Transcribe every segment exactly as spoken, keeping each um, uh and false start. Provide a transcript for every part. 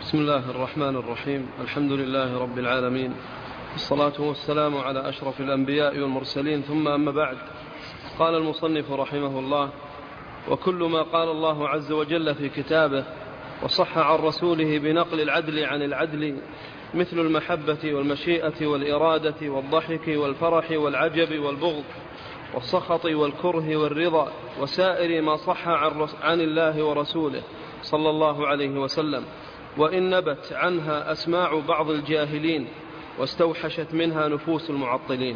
بسم الله الرحمن الرحيم. الحمد لله رب العالمين، الصلاة والسلام على أشرف الأنبياء والمرسلين، ثم أما بعد. قال المصنف رحمه الله: وكل ما قال الله عز وجل في كتابه وصح عن رسوله بنقل العدل عن العدل، مثل المحبة والمشيئة والإرادة والضحك والفرح والعجب والبغض والسخط والكره والرضا، وسائر ما صح عن الله ورسوله صلى الله عليه وسلم، وإن نبت عنها أسماع بعض الجاهلين واستوحشت منها نفوس المعطلين.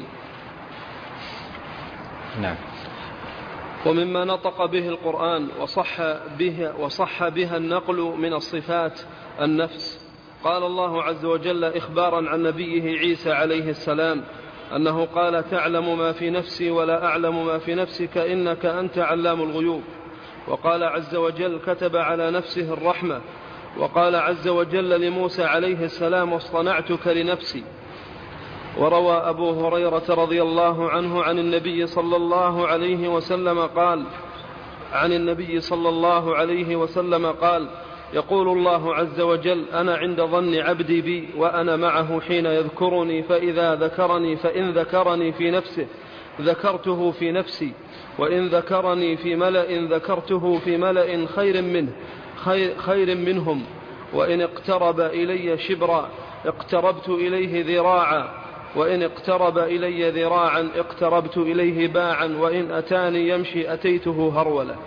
نعم. ومما نطق به القرآن وصح, به وصح بها النقل من الصفات النفس. قال الله عز وجل إخبارا عن نبيه عيسى عليه السلام أنه قال: تعلم ما في نفسي ولا أعلم ما في نفسك إنك أنت علام الغيوب. وقال عز وجل: كتب على نفسه الرحمة. وقال عز وجل لموسى عليه السلام: واصطنعتك لنفسي. وروى أبو هريرة رضي الله عنه عن النبي صلى الله عليه وسلم قال عن النبي صلى الله عليه وسلم قال: يقول الله عز وجل: أنا عند ظن عبدي بي وأنا معه حين يذكرني، فإذا ذكرني فإن ذكرني في نفسه ذكرته في نفسي، وإن ذكرني في ملأ ذكرته في ملأ خير منه خير, خير منهم، وإن اقترب إلي شبرا اقتربت إليه ذراعا، وإن اقترب إلي ذراعا اقتربت إليه باعا، وإن أتاني يمشي أتيته هرولا.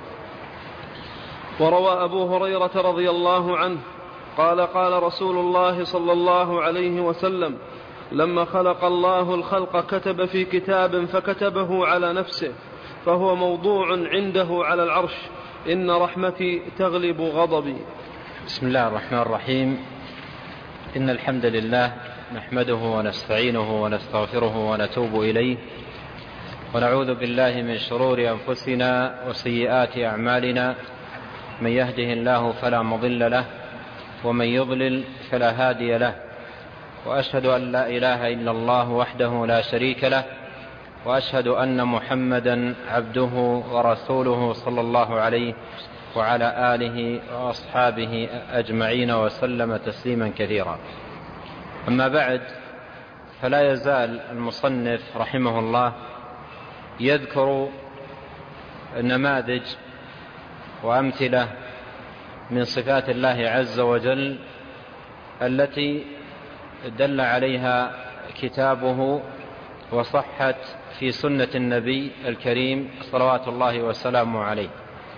وروى أبو هريرة رضي الله عنه قال: قال رسول الله صلى الله عليه وسلم: لما خلق الله الخلق كتب في كتاب فكتبه على نفسه، فهو موضوع عنده على العرش: إن رحمتي تغلب غضبي. بسم الله الرحمن الرحيم. إن الحمد لله نحمده ونستعينه ونستغفره ونتوب إليه، ونعوذ بالله من شرور أنفسنا وسيئات أعمالنا، من يهده الله فلا مضل له ومن يضلل فلا هادي له، وأشهد أن لا إله إلا الله وحده لا شريك له، وأشهد أن محمدا عبده ورسوله صلى الله عليه وعلى آله وأصحابه أجمعين وسلم تسليما كثيرا. أما بعد، فلا يزال المصنف رحمه الله يذكر نماذج وأمثلة من صفات الله عز وجل التي دل عليها كتابه وصحت في سنة النبي الكريم صلوات الله وسلامه عليه.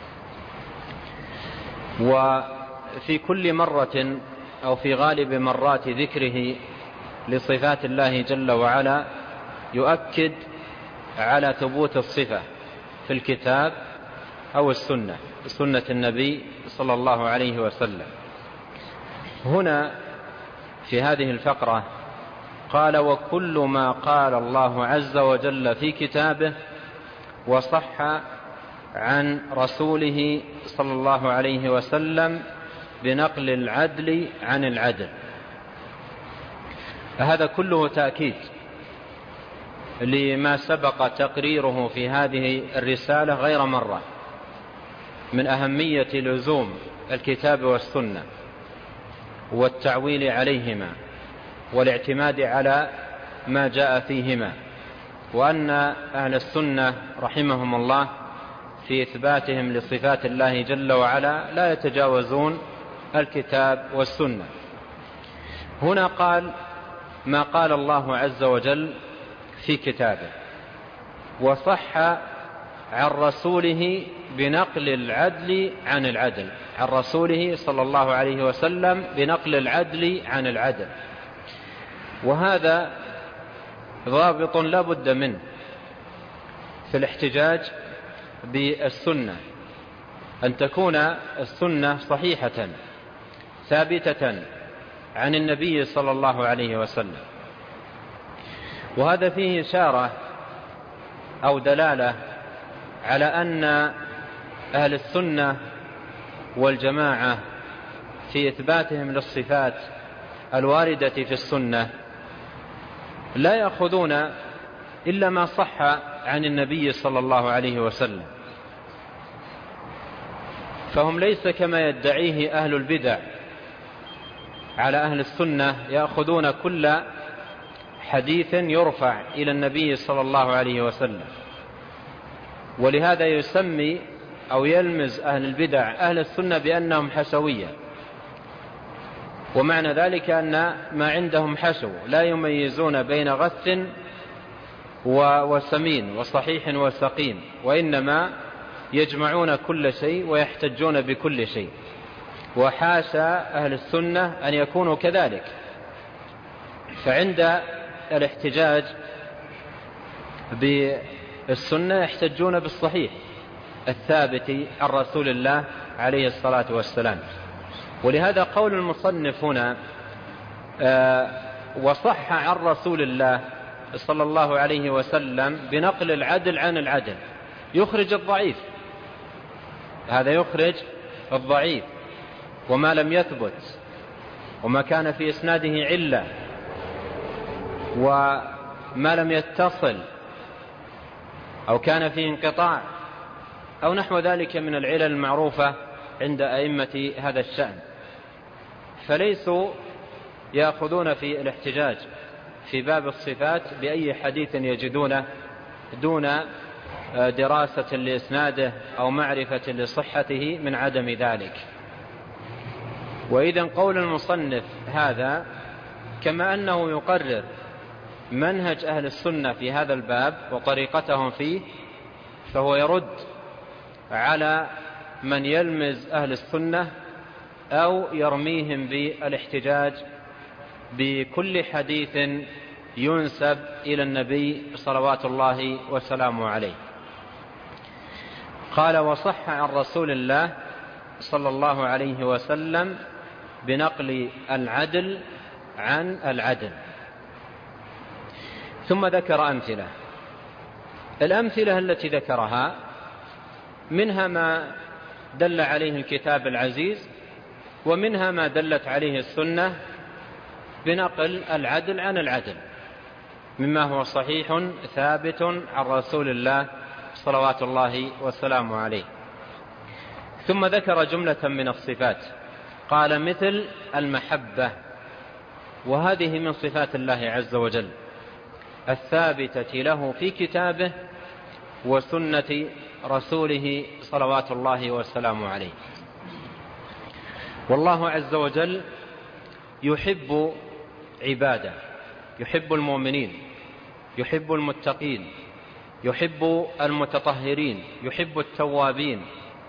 وفي كل مرة أو في غالب مرات ذكره لصفات الله جل وعلا يؤكد على ثبوت الصفة في الكتاب أو السنة، سنة النبي صلى الله عليه وسلم. هنا في هذه الفقرة قال: وكل ما قال الله عز وجل في كتابه وصح عن رسوله صلى الله عليه وسلم بنقل العدل عن العدل. فهذا كله تأكيد لما سبق تقريره في هذه الرسالة غير مرة من أهمية لزوم الكتاب والسنة والتعويل عليهما والاعتماد على ما جاء فيهما، وأن أهل السنة رحمهم الله في إثباتهم لصفات الله جل وعلا لا يتجاوزون الكتاب والسنة. هنا قال: ما قال الله عز وجل في كتابه وصح عن رسوله بنقل العدل عن العدل، عن رسوله صلى الله عليه وسلم بنقل العدل عن العدل. وهذا ضابط لا بد منه في الاحتجاج بالسنة، أن تكون السنة صحيحة ثابتة عن النبي صلى الله عليه وسلم. وهذا فيه إشارة أو دلالة على أن أهل السنة والجماعة في إثباتهم للصفات الواردة في السنة لا يأخذون إلا ما صح عن النبي صلى الله عليه وسلم، فهم ليس كما يدعيه أهل البدع على أهل السنة يأخذون كل حديث يرفع إلى النبي صلى الله عليه وسلم، ولهذا يسمي أو يلمز أهل البدع أهل السنة بأنهم حشوية، ومعنى ذلك أن ما عندهم حشو، لا يميزون بين غث وسمين وصحيح وسقيم، وإنما يجمعون كل شيء ويحتجون بكل شيء. وحاشا أهل السنة أن يكونوا كذلك، فعند الاحتجاج بالسنة يحتجون بالصحيح الثابت عن رسول الله عليه الصلاة والسلام. ولهذا قول المصنف هنا وصح عن رسول الله صلى الله عليه وسلم بنقل العدل عن العدل يخرج الضعيف، هذا يخرج الضعيف وما لم يثبت وما كان في إسناده علة وما لم يتصل أو كان فيه انقطاع أو نحو ذلك من العلل المعروفة عند أئمة هذا الشأن، فليسوا يأخذون في الاحتجاج في باب الصفات بأي حديث يجدونه دون دراسة لإسناده أو معرفة لصحته من عدم ذلك. وإذن قول المصنف هذا كما أنه يقرر منهج أهل السنة في هذا الباب وطريقتهم فيه، فهو يرد على من يلمز أهل السنة أو يرميهم بالاحتجاج بكل حديث ينسب إلى النبي صلوات الله وسلامه عليه. قال وصح عن رسول الله صلى الله عليه وسلم بنقل العدل عن العدل. ثم ذكر أمثلة. الأمثلة التي ذكرها منها ما دل عليه الكتاب العزيز، ومنها ما دلت عليه السنة بنقل العدل عن العدل مما هو صحيح ثابت عن رسول الله صلوات الله وسلامه عليه. ثم ذكر جملة من الصفات، قال مثل المحبة، وهذه من صفات الله عز وجل الثابتة له في كتابه وسنة رسوله صلوات الله وسلامه عليه. والله عز وجل يحب عباده، يحب المؤمنين، يحب المتقين، يحب المتطهرين، يحب التوابين،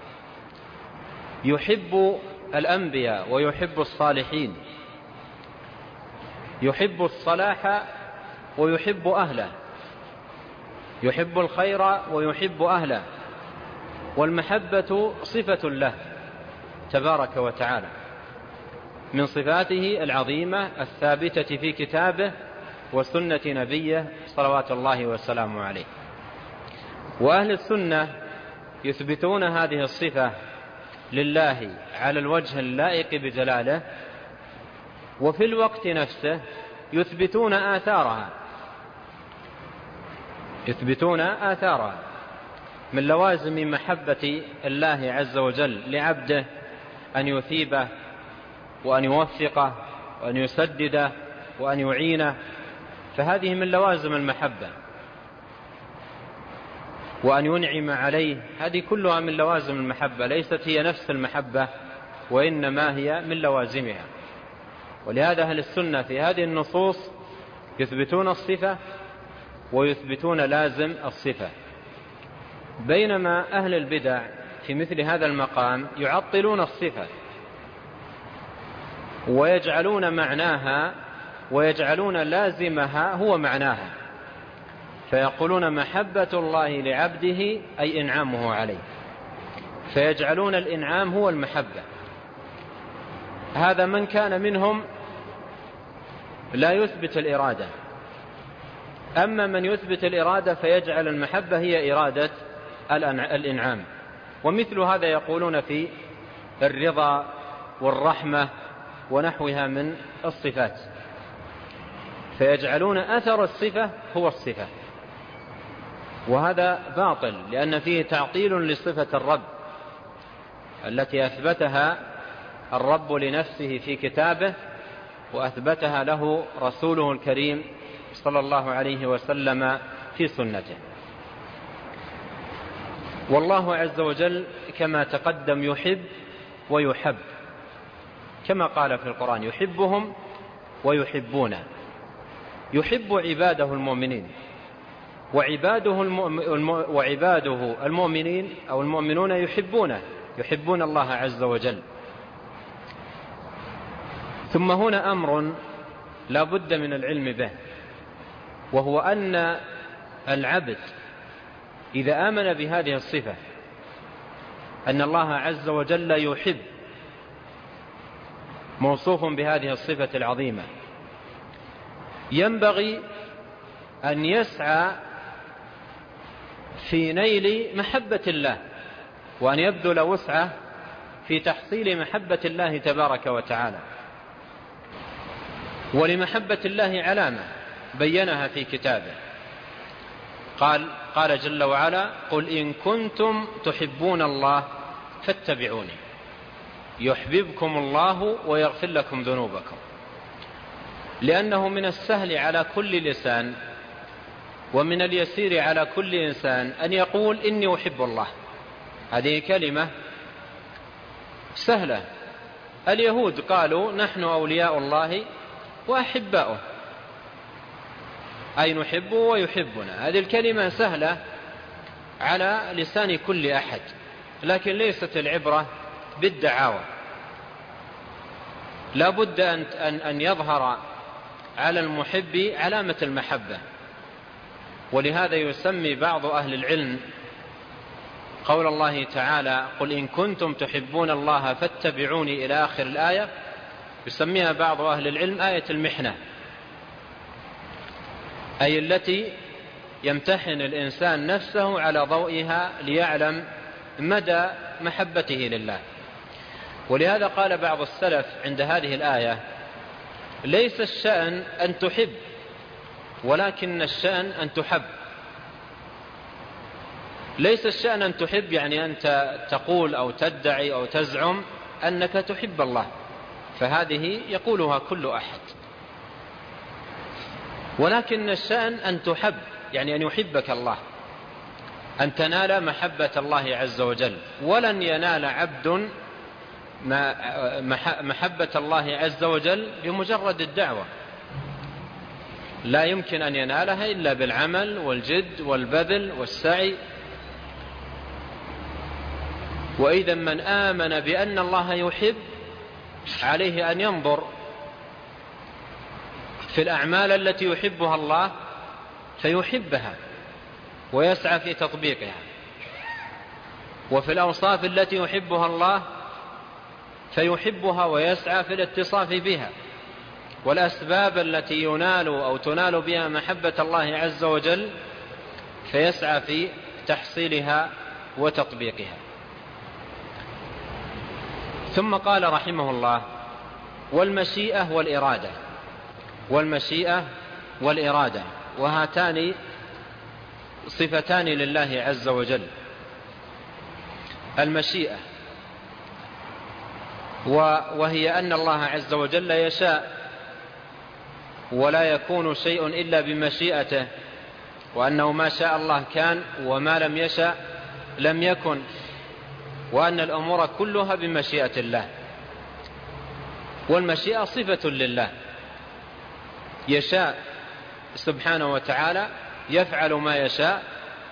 يحب الأنبياء ويحب الصالحين، يحب الصلاح ويحب أهله، يحب الخير ويحب أهله. والمحبة صفة له تبارك وتعالى من صفاته العظيمة الثابتة في كتابه وسنة نبيه صلوات الله وسلامه عليه. وأهل السنة يثبتون هذه الصفة لله على الوجه اللائق بجلاله، وفي الوقت نفسه يثبتون آثارها يثبتون آثارها من لوازم محبة الله عز وجل لعبده أن يثيبه وأن يوفقه وأن يسدده وأن يعينه، فهذه من لوازم المحبة. وأن ينعم عليه، هذه كلها من لوازم المحبة، ليست هي نفس المحبة وإنما هي من لوازمها. ولهذا أهل السنة في هذه النصوص يثبتون الصفة ويثبتون لازم الصفة، بينما أهل البدع في مثل هذا المقام يعطلون الصفة ويجعلون معناها ويجعلون لازمها هو معناها، فيقولون محبة الله لعبده أي إنعامه عليه، فيجعلون الإنعام هو المحبة. هذا من كان منهم لا يثبت الإرادة. أما من يثبت الإرادة فيجعل المحبة هي إرادة الإنعام. ومثل هذا يقولون في الرضا والرحمة ونحوها من الصفات، فيجعلون أثر الصفة هو الصفة، وهذا باطل، لأن فيه تعطيل لصفة الرب التي أثبتها الرب لنفسه في كتابه وأثبتها له رسوله الكريم صلى الله عليه وسلم في سنته. والله عز وجل كما تقدم يحب ويحب، كما قال في القرآن: يحبهم ويحبونه. يحب عباده المؤمنين، وعباده, المؤمن وعباده المؤمنين أو المؤمنون يحبونه، يحبون الله عز وجل. ثم هنا أمر لا بد من العلم به، وهو أن العبد إذا آمن بهذه الصفة أن الله عز وجل يحب، موصوف بهذه الصفة العظيمة، ينبغي أن يسعى في نيل محبة الله، وأن يبذل وسعه في تحصيل محبة الله تبارك وتعالى. ولمحبة الله علامة بينها في كتابه، قال قال جل وعلا: قل إن كنتم تحبون الله فاتبعوني يحببكم الله ويغفر لكم ذنوبكم. لأنه من السهل على كل لسان ومن اليسير على كل إنسان أن يقول إني أحب الله. هذه كلمة سهلة. اليهود قالوا: نحن أولياء الله وأحباؤه، أي نحبه ويحبنا. هذه الكلمة سهلة على لسان كل أحد، لكن ليست العبرة بالدعاوى. لا بد أن يظهر على المحب علامة المحبة. ولهذا يسمي بعض أهل العلم قول الله تعالى: قل إن كنتم تحبون الله فاتبعوني إلى آخر الآية، يسميها بعض أهل العلم آية المحنة، أي التي يمتحن الإنسان نفسه على ضوئها ليعلم مدى محبته لله. ولهذا قال بعض السلف عند هذه الآية: ليس الشأن أن تحب، ولكن الشأن أن تحب. ليس الشأن أن تحب يعني أنت تقول أو تدعي أو تزعم أنك تحب الله، فهذه يقولها كل أحد. ولكن الشأن أن تحب، يعني أن يحبك الله، أن تنال محبة الله عز وجل. ولن ينال عبد محبة الله عز وجل بمجرد الدعوة، لا يمكن أن ينالها إلا بالعمل والجد والبذل والسعي. وإذا من آمن بأن الله يحب عليه أن ينظر في الأعمال التي يحبها الله فيحبها ويسعى في تطبيقها، وفي الأوصاف التي يحبها الله فيحبها ويسعى في الاتصاف بها، والأسباب التي ينال أو تنال بها محبة الله عز وجل فيسعى في تحصيلها وتطبيقها. ثم قال رحمه الله: والمشيئة والإرادة. والمشيئة والإرادة، وهاتان صفتان لله عز وجل. المشيئة وهي أن الله عز وجل يشاء، ولا يكون شيء إلا بمشيئته، وأنه ما شاء الله كان وما لم يشاء لم يكن، وأن الأمور كلها بمشيئة الله. والمشيئة صفة لله، يشاء سبحانه وتعالى، يفعل ما يشاء،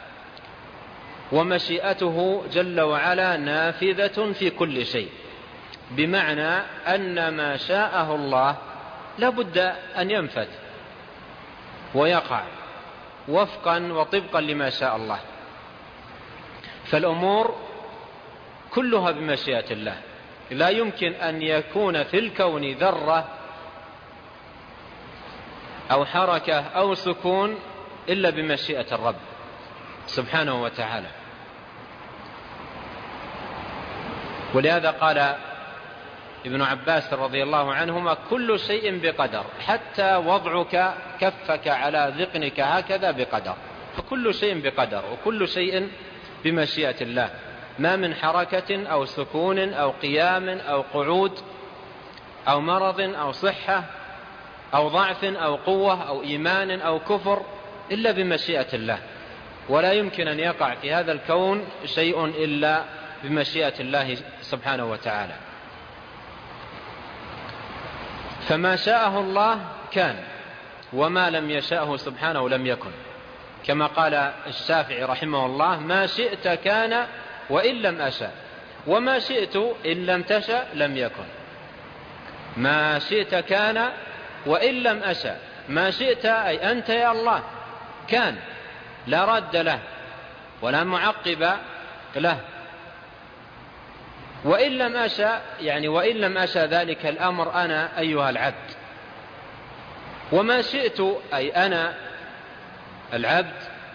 ومشيئته جل وعلا نافذة في كل شيء، بمعنى أن ما شاءه الله لا بد أن ينفذ ويقع وفقا وطبقا لما شاء الله. فالأمور كلها بمشيئة الله، لا يمكن أن يكون في الكون ذرة أو حركة أو سكون إلا بمشيئة الرب سبحانه وتعالى. ولهذا قال ابن عباس رضي الله عنهما: كل شيء بقدر، حتى وضعك كفك على ذقنك هكذا بقدر. فكل شيء بقدر، وكل شيء بمشيئة الله، ما من حركة أو سكون أو قيام أو قعود أو مرض أو صحة أو ضعف أو قوة أو إيمان أو كفر إلا بمشيئة الله، ولا يمكن أن يقع في هذا الكون شيء إلا بمشيئة الله سبحانه وتعالى. فما شاءه الله كان، وما لم يشاءه سبحانه لم يكن، كما قال الشافعي رحمه الله: ما شئت كان وإن لم أشاء، وما شئت إن لم تشأ لم يكن. ما شئت كان وإن لم أشاء، ما شئت أي أنت يا الله كان، لا رد له ولا معقب له. وإن لم أشاء يعني وإن لم أشاء ذلك الأمر أنا أيها العبد. وما شئت أي أنا العبد،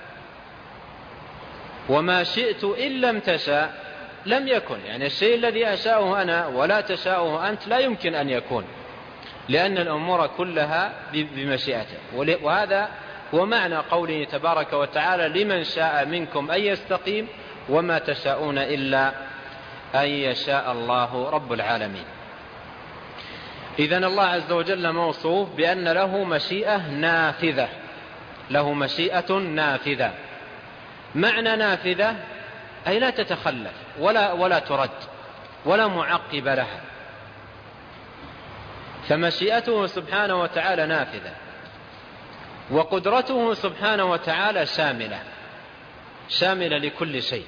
وما شئت إن لم تشاء لم يكن، يعني الشيء الذي أشاءه أنا ولا تشاءه أنت لا يمكن أن يكون، لأن الأمور كلها بمشيئته. وهذا هو معنى قوله تبارك وتعالى: لمن شاء منكم أن يستقيم وما تشاءون إلا أن يشاء الله رب العالمين. إذن الله عز وجل موصوف بأن له مشيئة نافذة، له مشيئة نافذة. معنى نافذة أي لا تتخلف ولا, ولا ترد ولا معقب لها. فمشيئته سبحانه وتعالى نافذة، وقدرته سبحانه وتعالى شاملة شاملة لكل شيء.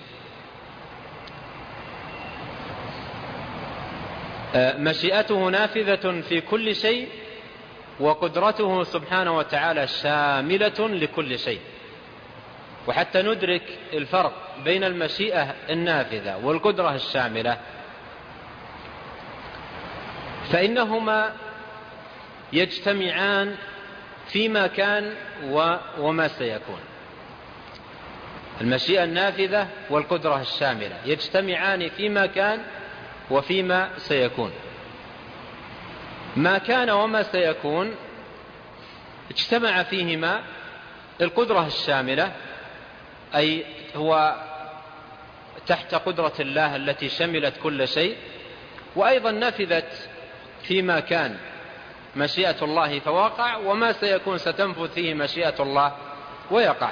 مشيئته نافذة في كل شيء، وقدرته سبحانه وتعالى شاملة لكل شيء. وحتى ندرك الفرق بين المشيئة النافذة والقدرة الشاملة، فإنهما يجتمعان فيما كان وما سيكون. المشيئة النافذة والقدرة الشاملة يجتمعان فيما كان وفيما سيكون. ما كان وما سيكون اجتمع فيهما القدرة الشاملة، أي هو تحت قدرة الله التي شملت كل شيء، وأيضا نفذت فيما كان مشيئة الله فوقع، وما سيكون ستنفذ فيه مشيئة الله ويقع.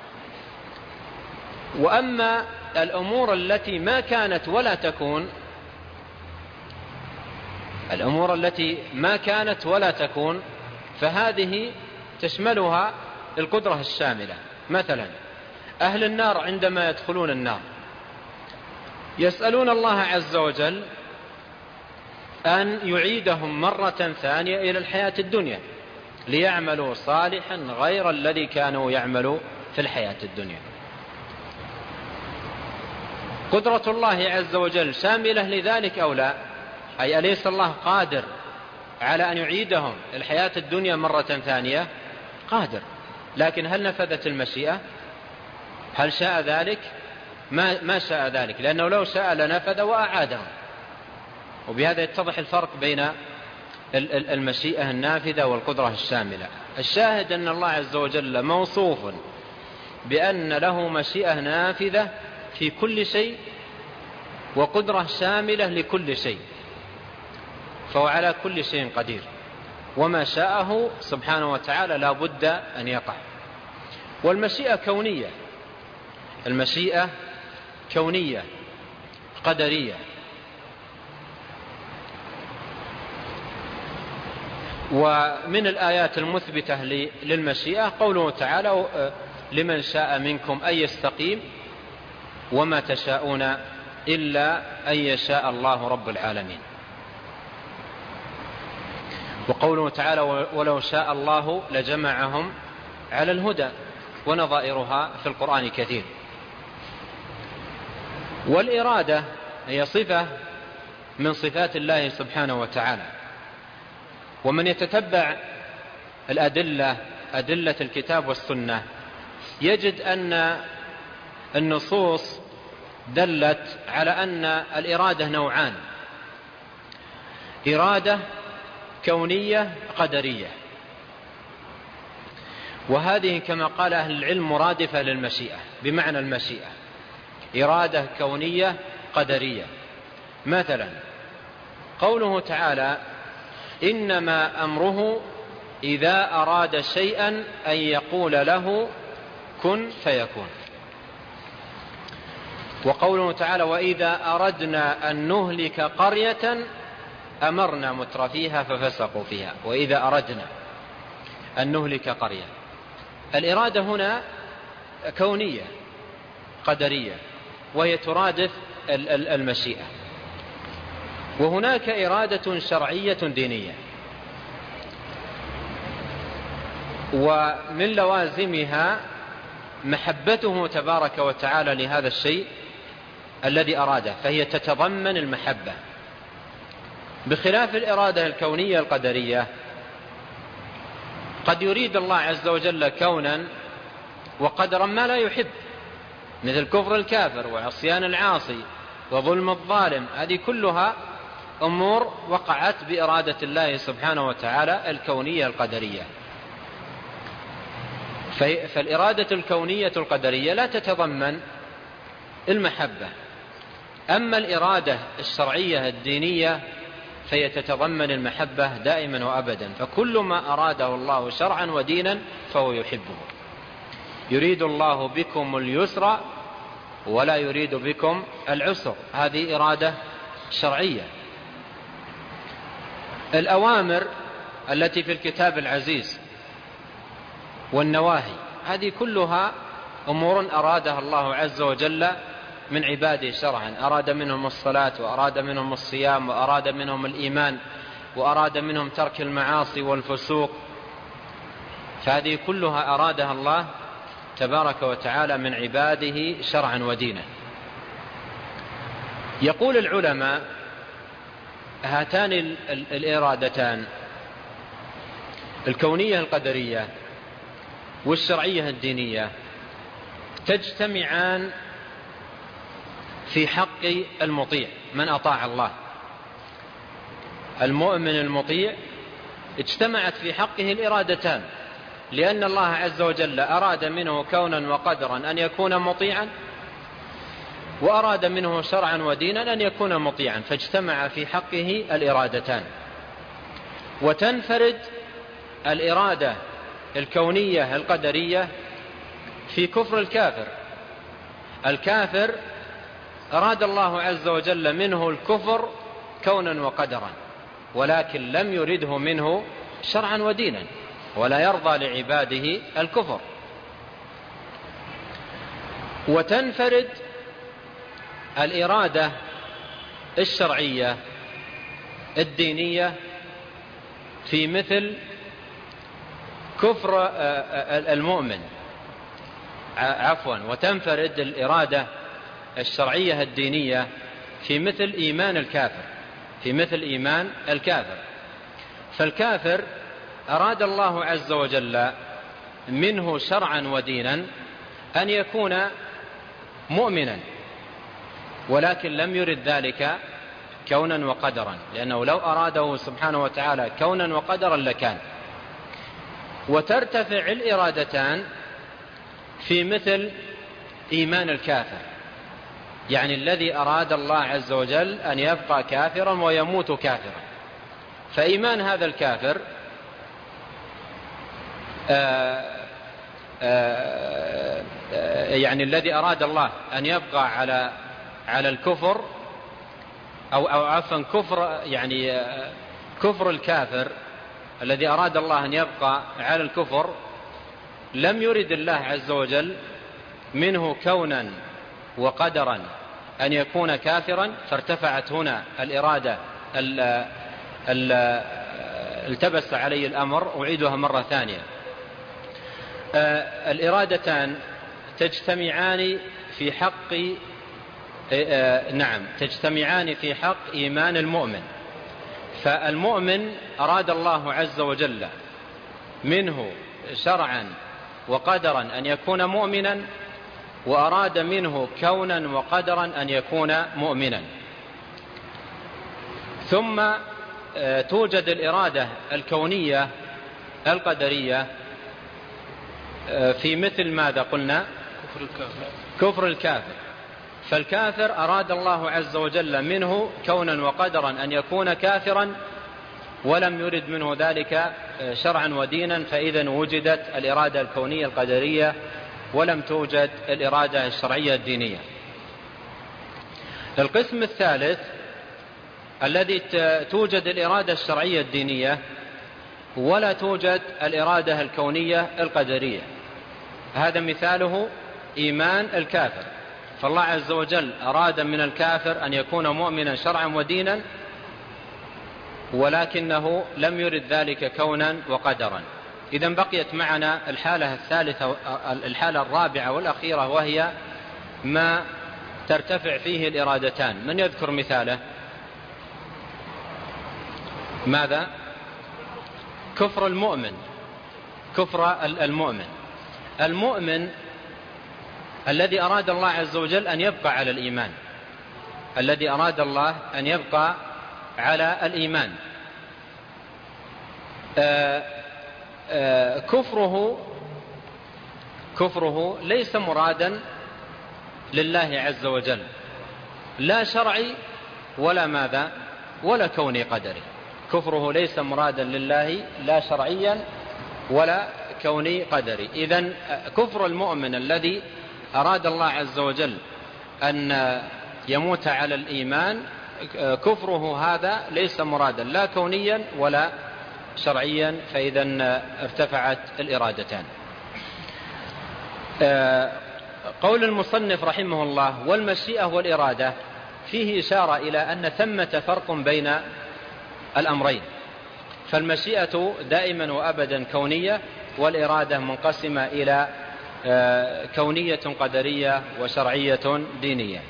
وأما الأمور التي ما كانت ولا تكون، الأمور التي ما كانت ولا تكون فهذه تشملها القدرة الشاملة. مثلا أهل النار عندما يدخلون النار يسألون الله عز وجل أن يعيدهم مرة ثانية إلى الحياة الدنيا ليعملوا صالحا غير الذي كانوا يعملوا في الحياة الدنيا. قدرة الله عز وجل شاملة لذلك أو لا؟ أي أليس الله قادر على أن يعيدهم الحياة الدنيا مرة ثانية؟ قادر، لكن هل نفذت المشيئة؟ هل شاء ذلك؟ ما, ما شاء ذلك، لأنه لو شاء لنفذ وأعادهم. وبهذا يتضح الفرق بين المشيئة النافذة والقدرة الشاملة. الشاهد أن الله عز وجل موصوف بأن له مشيئة نافذة في كل شيء وقدرة شاملة لكل شيء، فهو على كل شيء قدير، وما شاءه سبحانه وتعالى لا بد أن يقع. والمشيئة كونية، المشيئة كونية قدرية. ومن الآيات المثبتة للمشيئة قوله تعالى: لمن شاء منكم أن يستقيم وما تشاءون إلا أن يشاء الله رب العالمين. وقوله تعالى: ولو شاء الله لجمعهم على الهدى، ونظائرها في القرآن كثير. والإرادة هي صفة من صفات الله سبحانه وتعالى. ومن يتتبع الأدلة أدلة الكتاب والسنة يجد أن النصوص دلت على أن الإرادة نوعان: إرادة كونية قدرية، وهذه كما قال أهل العلم مرادفة للمشيئة، بمعنى المشيئة إرادة كونية قدرية. مثلا قوله تعالى: إنما أمره إذا أراد شيئا أن يقول له كن فيكون. وقوله تعالى وإذا أردنا أن نهلك قرية أمرنا مترفيها ففسقوا فيها. وإذا أردنا أن نهلك قرية، الإرادة هنا كونية قدرية، وهي ترادف المشيئة. وهناك إرادة شرعية دينية، ومن لوازمها محبته تبارك وتعالى لهذا الشيء الذي أراده، فهي تتضمن المحبة، بخلاف الإرادة الكونية القدرية. قد يريد الله عز وجل كونا وقدرا ما لا يحب، مثل كفر الكافر وعصيان العاصي وظلم الظالم، هذه كلها أمور وقعت بإرادة الله سبحانه وتعالى الكونية القدرية. فالإرادة الكونية القدرية لا تتضمن المحبة. أما الإرادة الشرعية الدينية فهي تتضمن المحبة دائما وأبدا، فكل ما أراده الله شرعا ودينا فهو يحبه. يريد الله بكم اليسر ولا يريد بكم العسر، هذه إرادة شرعية. الأوامر التي في الكتاب العزيز والنواهي، هذه كلها أمور أرادها الله عز وجل من عباده شرعا. أراد منهم الصلاة، وأراد منهم الصيام، وأراد منهم الإيمان، وأراد منهم ترك المعاصي والفسوق، فهذه كلها أرادها الله تبارك وتعالى من عباده شرعا ودينا. يقول العلماء هاتان الإرادتان الكونية القدرية والشرعية الدينية تجتمعان في حق المطيع من أطاع الله. المؤمن المطيع اجتمعت في حقه الإرادتان، لأن الله عز وجل أراد منه كونا وقدرا أن يكون مطيعا، وأراد منه شرعا ودينا أن يكون مطيعا، فاجتمع في حقه الإرادتان. وتنفرد الإرادة الكونية القدرية في كفر الكافر. الكافر أراد الله عز وجل منه الكفر كونا وقدرا، ولكن لم يرده منه شرعا ودينا، ولا يرضى لعباده الكفر. وتنفرد الإرادة الشرعية الدينية في مثل كفر المؤمن، عفوا وتنفرد الإرادة الشرعية الدينية في مثل إيمان الكافر، في مثل إيمان الكافر. فالكافر أراد الله عز وجل منه شرعا ودينا أن يكون مؤمنا، ولكن لم يرد ذلك كونا وقدرا، لأنه لو أراده سبحانه وتعالى كونا وقدرا لكان. وترتفع الإرادتان في مثل إيمان الكافر، يعني الذي أراد الله عز وجل أن يبقى كافرا ويموت كافرا، فإيمان هذا الكافر آآ آآ يعني الذي أراد الله أن يبقى على على الكفر أو أو عفوا كفر يعني كفر الكافر الذي أراد الله أن يبقى على الكفر، لم يرد الله عز وجل منه كونا وقدرا أن يكون كافرا، فارتفعت هنا الإرادة التبس عليه الأمر. أعيدها مرة ثانية. الإرادتان تجتمعان في حق نعم تجتمعان في حق إيمان المؤمن. فالمؤمن أراد الله عز وجل منه شرعا وقدرا أن يكون مؤمنا، وأراد منه كونا وقدرا أن يكون مؤمنا. ثم توجد الإرادة الكونية القدرية في مثل ماذا قلنا؟ كفر الكافر. كفر الكافر. فالكافر أراد الله عز وجل منه كونا وقدرا أن يكون كافرا، ولم يرد منه ذلك شرعا ودينا، فإذا وجدت الإرادة الكونية القدرية ولم توجد الإرادة الشرعية الدينية. القسم الثالث الذي توجد الإرادة الشرعية الدينية ولا توجد الإرادة الكونية القدرية، هذا مثاله إيمان الكافر، فالله عز وجل أراد من الكافر أن يكون مؤمنا شرعا ودينا، ولكنه لم يرد ذلك كونا وقدرا. إذن بقيت معنا الحالة الثالثة، الحالة الرابعة والأخيرة، وهي ما ترتفع فيه الإرادتان. من يذكر مثاله؟ ماذا؟ كفر المؤمن. كفر المؤمن المؤمن الذي أراد الله عز وجل أن يبقى على الإيمان، الذي أراد الله أن يبقى على الإيمان، آآ آآ كفره كفره ليس مرادا لله عز وجل، لا شرعي ولا ماذا ولا كوني قدري. كفره ليس مرادا لله لا شرعيا ولا كوني قدري. إذن كفر المؤمن الذي أراد الله عز وجل أن يموت على الإيمان، كفره هذا ليس مرادا لا كونيا ولا شرعيا، فإذن ارتفعت الإرادتان. قول المصنف رحمه الله: والمشيئة والإرادة، فيه إشارة إلى أن ثمة فرق بين الأمرين، فالمشيئة دائما وأبدا كونية، والإرادة منقسمة إلى كونية قدرية وشرعية دينية.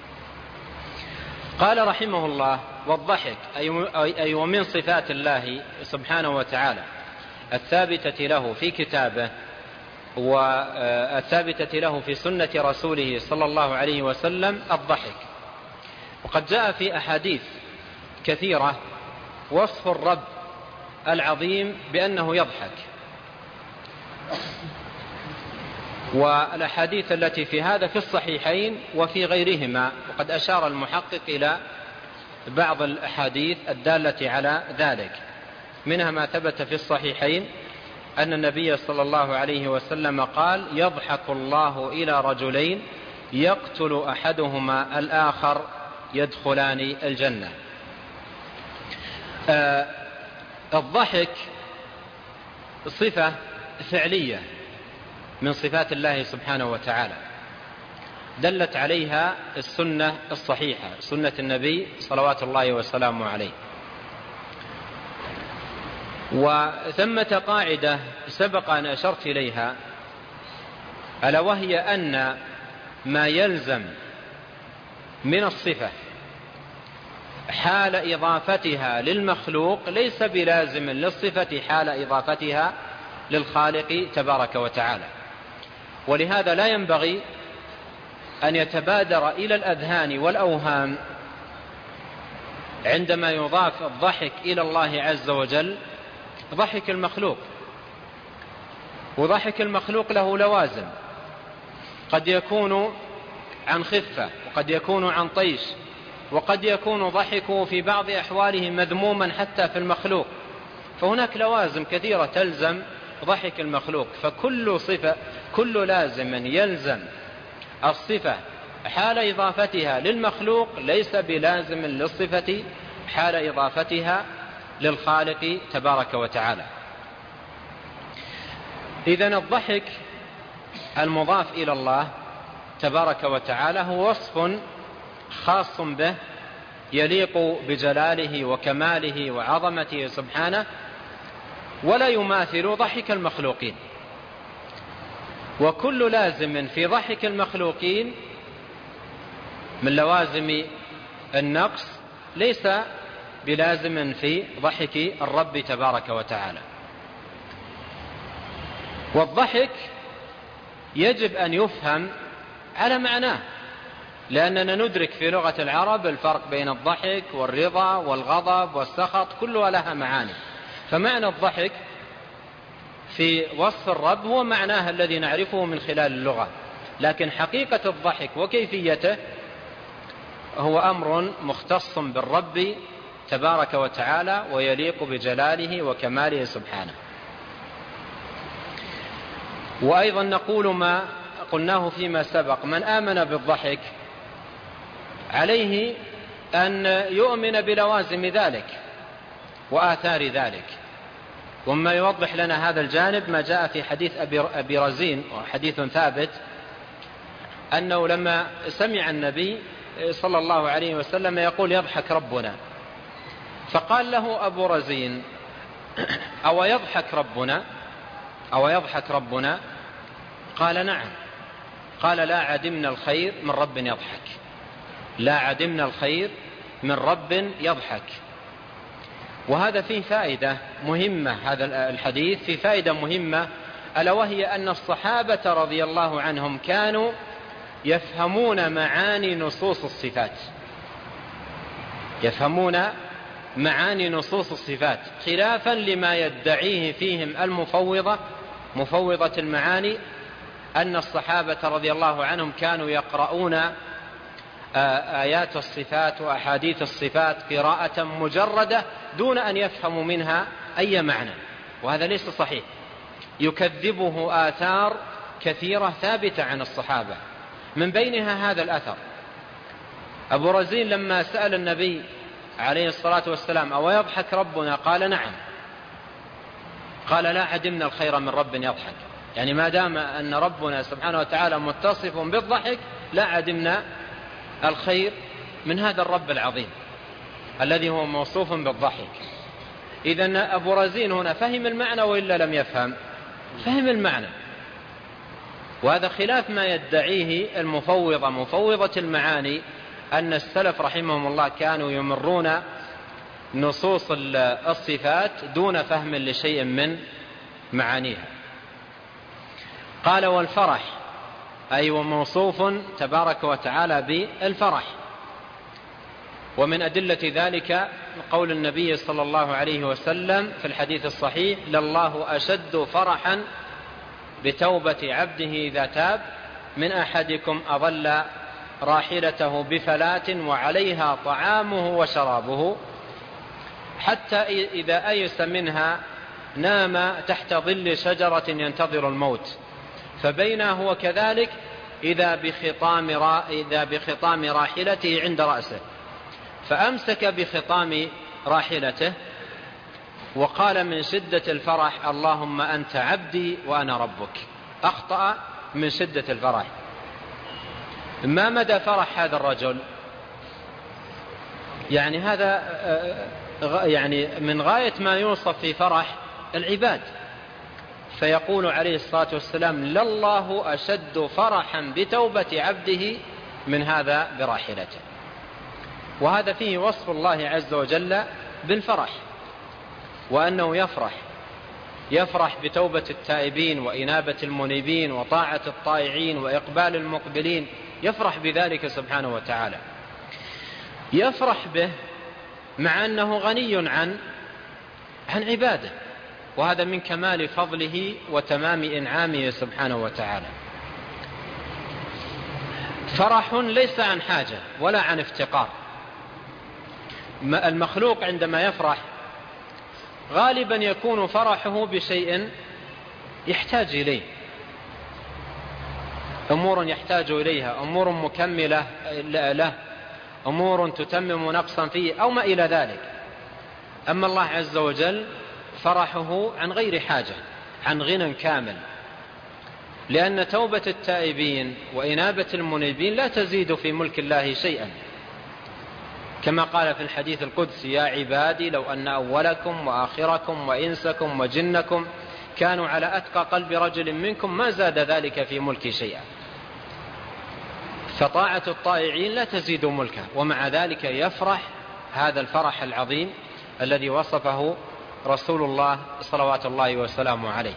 قال رحمه الله: والضحك أي ومن صفات الله سبحانه وتعالى الثابتة له في كتابه والثابتة له في سنة رسوله صلى الله عليه وسلم الضحك. وقد جاء في أحاديث كثيرة وصف الرب العظيم بأنه يضحك، والأحاديث التي في هذا في الصحيحين وفي غيرهما، وقد أشار المحقق إلى بعض الأحاديث الدالة على ذلك. منها ما ثبت في الصحيحين أن النبي صلى الله عليه وسلم قال: يضحك الله إلى رجلين يقتل أحدهما الآخر يدخلان الجنة. آه الضحك صفة فعلية من صفات الله سبحانه وتعالى، دلت عليها السنة الصحيحة، سنة النبي صلوات الله وسلامه عليه. وثمة قاعدة سبق أن أشرت إليها، ألا وهي أن ما يلزم من الصفة حال إضافتها للمخلوق ليس بلازم للصفة حال إضافتها للخالق تبارك وتعالى. ولهذا لا ينبغي أن يتبادر إلى الأذهان والأوهام عندما يضاف الضحك إلى الله عز وجل ضحك المخلوق. وضحك المخلوق له لوازم، قد يكون عن خفة، وقد يكون عن طيش، وقد يكون ضحكه في بعض أحواله مذموما حتى في المخلوق، فهناك لوازم كثيرة تلزم ضحك المخلوق. فكل صفة كل لازم يلزم الصفة حال إضافتها للمخلوق ليس بلازم للصفة حال إضافتها للخالق تبارك وتعالى. إذن الضحك المضاف إلى الله تبارك وتعالى هو وصف خاص به يليق بجلاله وكماله وعظمته سبحانه، ولا يماثل ضحك المخلوقين. وكل لازم في ضحك المخلوقين من لوازم النقص ليس بلازم في ضحك الرب تبارك وتعالى. والضحك يجب أن يفهم على معناه، لأننا ندرك في لغة العرب الفرق بين الضحك والرضا والغضب والسخط، كلها لها معاني. فمعنى الضحك في وصف الرب هو معناه الذي نعرفه من خلال اللغة، لكن حقيقة الضحك وكيفيته هو أمر مختص بالرب تبارك وتعالى ويليق بجلاله وكماله سبحانه. وأيضا نقول ما قلناه فيما سبق: من آمن بالضحك عليه أن يؤمن بلوازم ذلك وآثار ذلك. وما يوضح لنا هذا الجانب ما جاء في حديث أبي رزين، وحديث ثابت، أنه لما سمع النبي صلى الله عليه وسلم يقول: يضحك ربنا، فقال له أبو رزين: أو يضحك ربنا أو يضحك ربنا؟ قال: نعم. قال: لا عدمنا الخير من رب يضحك، لا عدمنا الخير من رب يضحك. وهذا فيه فائدة مهمة، هذا الحديث فيه فائدة مهمة، ألا وهي أن الصحابة رضي الله عنهم كانوا يفهمون معاني نصوص الصفات، يفهمون معاني نصوص الصفات، خلافا لما يدعيه فيهم المفوضة، مفوضة المعاني، أن الصحابة رضي الله عنهم كانوا يقرؤون آيات الصفات وأحاديث الصفات قراءة مجردة دون أن يفهموا منها أي معنى، وهذا ليس صحيح، يكذبه آثار كثيرة ثابتة عن الصحابة، من بينها هذا الأثر. أبو رزين لما سأل النبي عليه الصلاة والسلام: أو يضحك ربنا؟ قال: نعم. قال: لا عدمنا الخير من رب يضحك، يعني ما دام أن ربنا سبحانه وتعالى متصف بالضحك لا عدمنا الخير من هذا الرب العظيم الذي هو موصوف بالضحك. إذن أبو رزين هنا فهم المعنى وإلا لم يفهم؟ فهم المعنى. وهذا خلاف ما يدعيه المفوضة، مفوضة المعاني، أن السلف رحمهم الله كانوا يمرون نصوص الصفات دون فهم لشيء من معانيها. قال: والفرح، أي وموصوف تبارك وتعالى بالفرح. ومن أدلة ذلك قول النبي صلى الله عليه وسلم في الحديث الصحيح: لله أشد فرحا بتوبة عبده إذا تاب من أحدكم أظل راحلته بفلاة وعليها طعامه وشرابه حتى إذا أيس منها نام تحت ظل شجرة ينتظر الموت، فبينا هو كذلك إذا بخطام, را إذا بخطام راحلته عند رأسه، فأمسك بخطام راحلته وقال من شدة الفرح: اللهم أنت عبدي وأنا ربك. أخطأ من شدة الفرح. ما مدى فرح هذا الرجل؟ يعني هذا يعني من غاية ما يوصف في فرح العباد. فيقول عليه الصلاة والسلام: لله أشد فرحا بتوبة عبده من هذا براحلته. وهذا فيه وصف الله عز وجل بالفرح، وأنه يفرح يفرح بتوبة التائبين وإنابة المنيبين وطاعة الطائعين وإقبال المقبلين، يفرح بذلك سبحانه وتعالى. يفرح به مع أنه غني عن عن عباده، وهذا من كمال فضله وتمام إنعامه سبحانه وتعالى. فرح ليس عن حاجة ولا عن افتقار. المخلوق عندما يفرح غالبا يكون فرحه بشيء يحتاج إليه، أمور يحتاج إليها، أمور مكملة له، أمور تتمم نقصا فيه أو ما إلى ذلك. أما الله عز وجل فرحه عن غير حاجة، عن غنى كامل، لأن توبة التائبين وإنابة المنيبين لا تزيد في ملك الله شيئا، كما قال في الحديث القدسي: يا عبادي لو أن أولكم وآخركم وإنسكم وجنكم كانوا على أتقى قلب رجل منكم ما زاد ذلك في ملكي شيئا. فطاعة الطائعين لا تزيد ملكه، ومع ذلك يفرح هذا الفرح العظيم الذي وصفه رسول الله صلوات الله وسلامه عليه.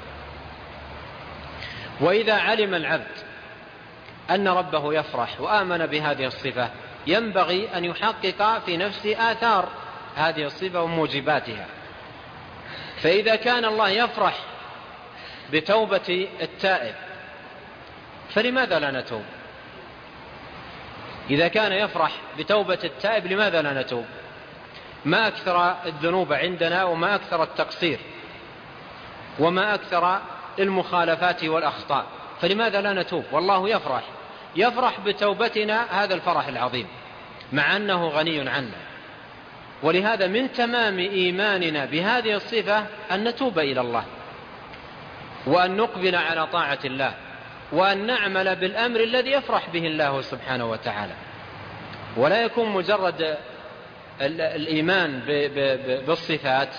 وإذا علم العبد أن ربه يفرح وآمن بهذه الصفة ينبغي أن يحقق في نفسه آثار هذه الصفة وموجباتها. فإذا كان الله يفرح بتوبة التائب فلماذا لا نتوب؟ إذا كان يفرح بتوبة التائب لماذا لا نتوب؟ ما أكثر الذنوب عندنا وما أكثر التقصير وما أكثر المخالفات والأخطاء، فلماذا لا نتوب؟ والله يفرح يفرح بتوبتنا هذا الفرح العظيم مع أنه غني عنا. ولهذا من تمام إيماننا بهذه الصفة أن نتوب إلى الله وأن نقبل على طاعة الله وأن نعمل بالأمر الذي يفرح به الله سبحانه وتعالى، ولا يكون مجرد الإيمان بالصفات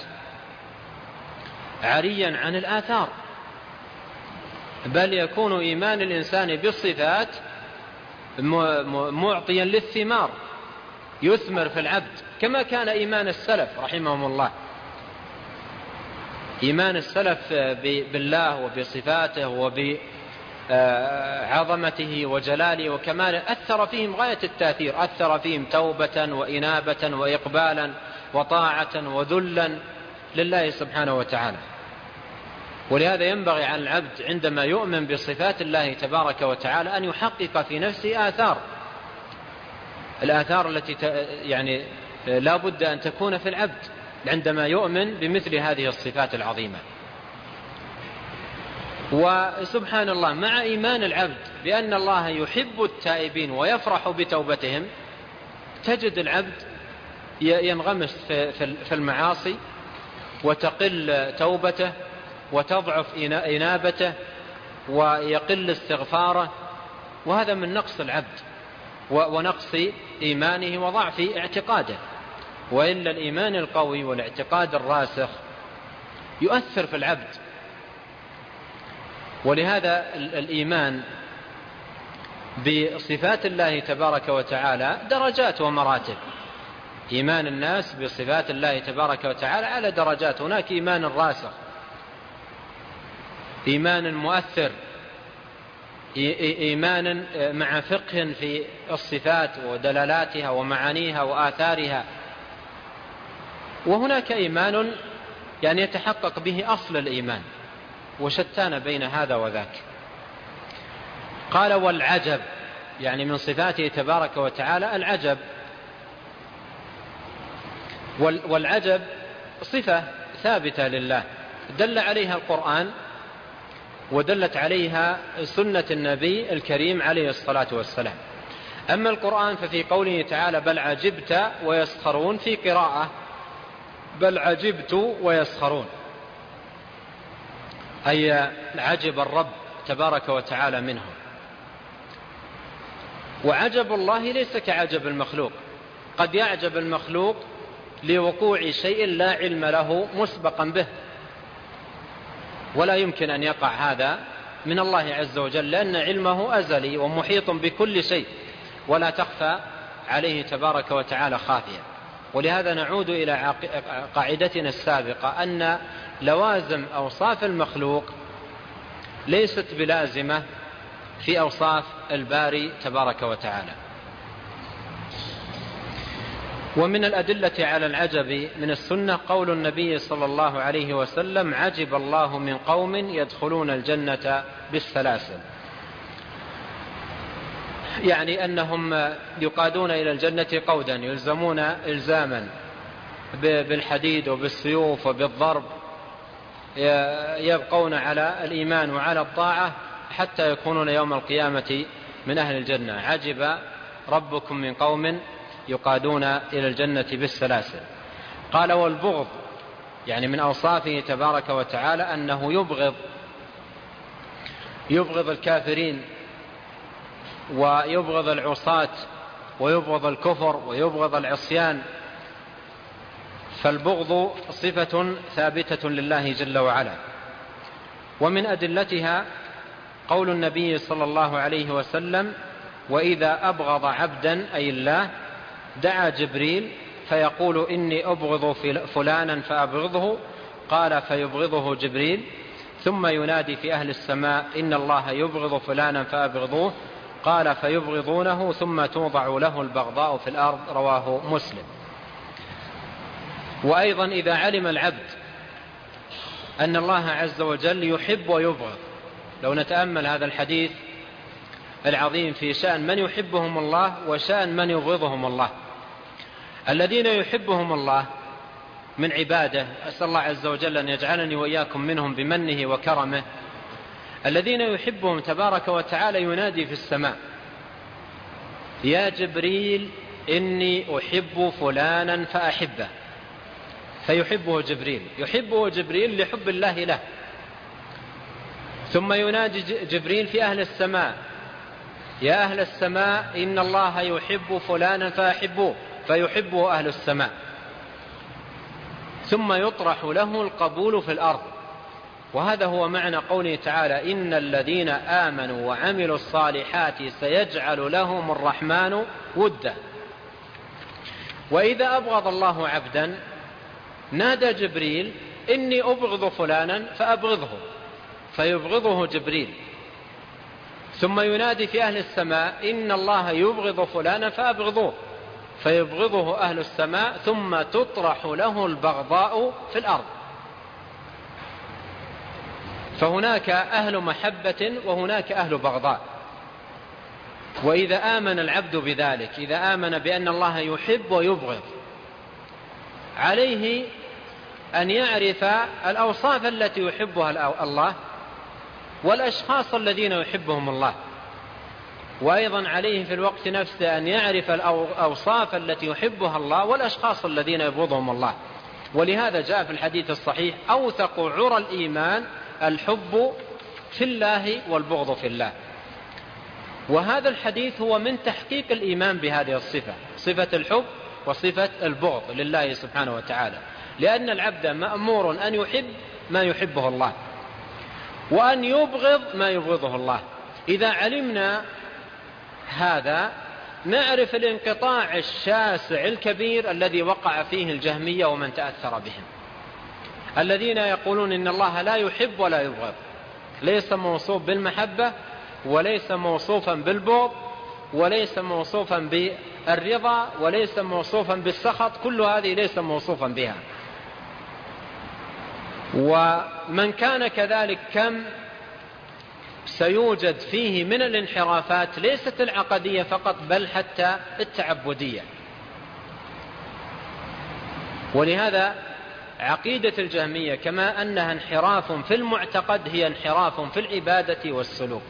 عريا عن الآثار، بل يكون إيمان الإنسان بالصفات معطيا للثمار يثمر في العبد، كما كان إيمان السلف رحمهم الله. إيمان السلف بالله وبصفاته وبعظمته وجلاله وكماله أثر فيهم غاية التأثير، أثر فيهم توبة وإنابة وإقبالا وطاعة وذلا لله سبحانه وتعالى. ولهذا ينبغي على العبد عندما يؤمن بصفات الله تبارك وتعالى أن يحقق في نفسه آثار، الآثار التي يعني لا بد أن تكون في العبد عندما يؤمن بمثل هذه الصفات العظيمة. وسبحان الله، مع إيمان العبد بأن الله يحب التائبين ويفرح بتوبتهم، تجد العبد ينغمس في المعاصي وتقل توبته وتضعف إنابته ويقل استغفاره، وهذا من نقص العبد ونقص إيمانه وضعف اعتقاده. وإلا الإيمان القوي والاعتقاد الراسخ يؤثر في العبد. ولهذا الإيمان بصفات الله تبارك وتعالى درجات ومراتب. إيمان الناس بصفات الله تبارك وتعالى على درجات، هناك إيمان راسخ، إيمان مؤثر، إيمان مع فقه في الصفات ودلالاتها ومعانيها وآثارها، وهناك إيمان يعني يتحقق به أصل الإيمان، وشتان بين هذا وذاك. قال والعجب، يعني من صفاته تبارك وتعالى العجب، والعجب صفة ثابتة لله دل عليها القرآن ودلت عليها سنة النبي الكريم عليه الصلاة والسلام. أما القرآن ففي قوله تعالى بل عجبت ويسخرون، في قراءة بل عجبت ويسخرون، أي عجب الرب تبارك وتعالى منهم. وعجب الله ليس كعجب المخلوق، قد يعجب المخلوق لوقوع شيء لا علم له مسبقا به، ولا يمكن أن يقع هذا من الله عز وجل، لأن علمه أزلي ومحيط بكل شيء ولا تخفى عليه تبارك وتعالى خافية. ولهذا نعود إلى قاعدتنا السابقة أن لوازم أوصاف المخلوق ليست بلازمة في أوصاف الباري تبارك وتعالى. ومن الأدلة على العجب من السنة قول النبي صلى الله عليه وسلم عجب الله من قوم يدخلون الجنة بالسلاسل، يعني أنهم يقادون إلى الجنة قودا، يلزمون إلزاما بالحديد وبالسيوف وبالضرب، يبقون على الإيمان وعلى الطاعة حتى يكونون يوم القيامة من أهل الجنة. عجب ربكم من قوم يقادون إلى الجنة بالسلاسل. قال والبغض، يعني من أوصافه تبارك وتعالى أنه يبغض يبغض الكافرين ويبغض العصاة ويبغض الكفر ويبغض العصيان، فالبغض صفة ثابتة لله جل وعلا. ومن أدلتها قول النبي صلى الله عليه وسلم وإذا أبغض عبدا أي الله دعا جبريل فيقول إني أبغض فلانا فأبغضه، قال فيبغضه جبريل، ثم ينادي في أهل السماء إن الله يبغض فلانا فأبغضوه، قال فيبغضونه ثم توضع له البغضاء في الأرض، رواه مسلم. وأيضا إذا علم العبد أن الله عز وجل يحب ويبغض، لو نتأمل هذا الحديث العظيم في شأن من يحبهم الله وشأن من يبغضهم الله، الذين يحبهم الله من عباده، أسأل الله عز وجل أن يجعلني وإياكم منهم بمنه وكرمه، الذين يحبهم تبارك وتعالى ينادي في السماء: يا جبريل إني أحب فلانا فأحبه، فيحبه جبريل، يحبه جبريل لحب الله له. ثم ينادي جبريل في أهل السماء: يا أهل السماء إن الله يحب فلانا فأحبوه، فيحبه أهل السماء. ثم يطرح له القبول في الأرض. وهذا هو معنى قوله تعالى: إن الذين آمنوا وعملوا الصالحات سيجعل لهم الرحمن ودا. وإذا أبغض الله عبدا نادى جبريل: إني أبغض فلانا فأبغضه، فيبغضه جبريل. ثم ينادي في أهل السماء: إن الله يبغض فلانا فأبغضوه، فيبغضه أهل السماء. ثم تطرح له البغضاء في الأرض. فهناك أهل محبة وهناك أهل بغضاء. وإذا آمن العبد بذلك، إذا آمن بأن الله يحب ويبغض، عليه أن يعرف الأوصاف التي يحبها الله والأشخاص الذين يحبهم الله. وأيضا عليه في الوقت نفسه أن يعرف الأوصاف التي يحبها الله والأشخاص الذين يبغضهم الله. ولهذا جاء في الحديث الصحيح: أوثق عرى الإيمان الحب في الله والبغض في الله. وهذا الحديث هو من تحقيق الإيمان بهذه الصفة، صفة الحب وصفة البغض لله سبحانه وتعالى، لأن العبد مأمور أن يحب ما يحبه الله وأن يبغض ما يبغضه الله. إذا علمنا هذا نعرف الانقطاع الشاسع الكبير الذي وقع فيه الجهمية ومن تأثر بهم، الذين يقولون إن الله لا يحب ولا يبغض، ليس موصوف بالمحبة وليس موصوفا بالبغض وليس موصوفا بالرضا وليس موصوفا بالسخط، كل هذه ليس موصوفا بها. ومن كان كذلك كم سيوجد فيه من الانحرافات، ليست العقدية فقط بل حتى التعبدية. ولهذا عقيدة الجهمية كما أنها انحراف في المعتقد هي انحراف في العبادة والسلوك.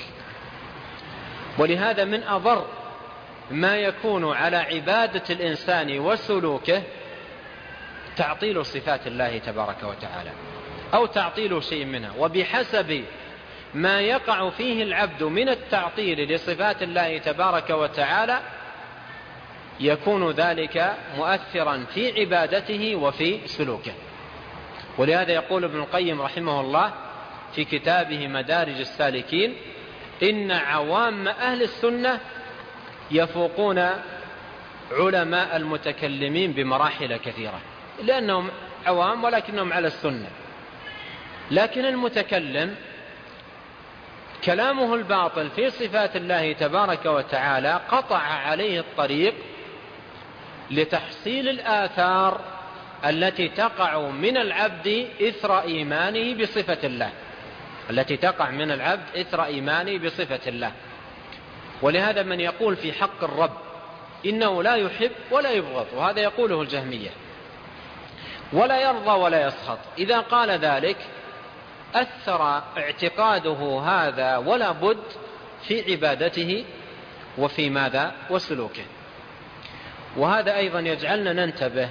ولهذا من أضر ما يكون على عبادة الإنسان وسلوكه تعطيل صفات الله تبارك وتعالى أو تعطيل شيء منها. وبحسب ما يقع فيه العبد من التعطيل لصفات الله تبارك وتعالى يكون ذلك مؤثرا في عبادته وفي سلوكه. ولهذا يقول ابن القيم رحمه الله في كتابه مدارج السالكين: إن عوام أهل السنة يفوقون علماء المتكلمين بمراحل كثيرة، لأنهم عوام ولكنهم على السنة. لكن المتكلم كلامه الباطل في صفات الله تبارك وتعالى قطع عليه الطريق لتحصيل الآثار التي تقع من العبد إثر إيمانه بصفة الله، التي تقع من العبد إثر إيمانه بصفة الله. ولهذا من يقول في حق الرب إنه لا يحب ولا يبغض، وهذا يقوله الجهمية، ولا يرضى ولا يسخط، إذا قال ذلك أثر اعتقاده هذا ولا بد في عبادته وفي ماذا وسلوكه. وهذا أيضا يجعلنا ننتبه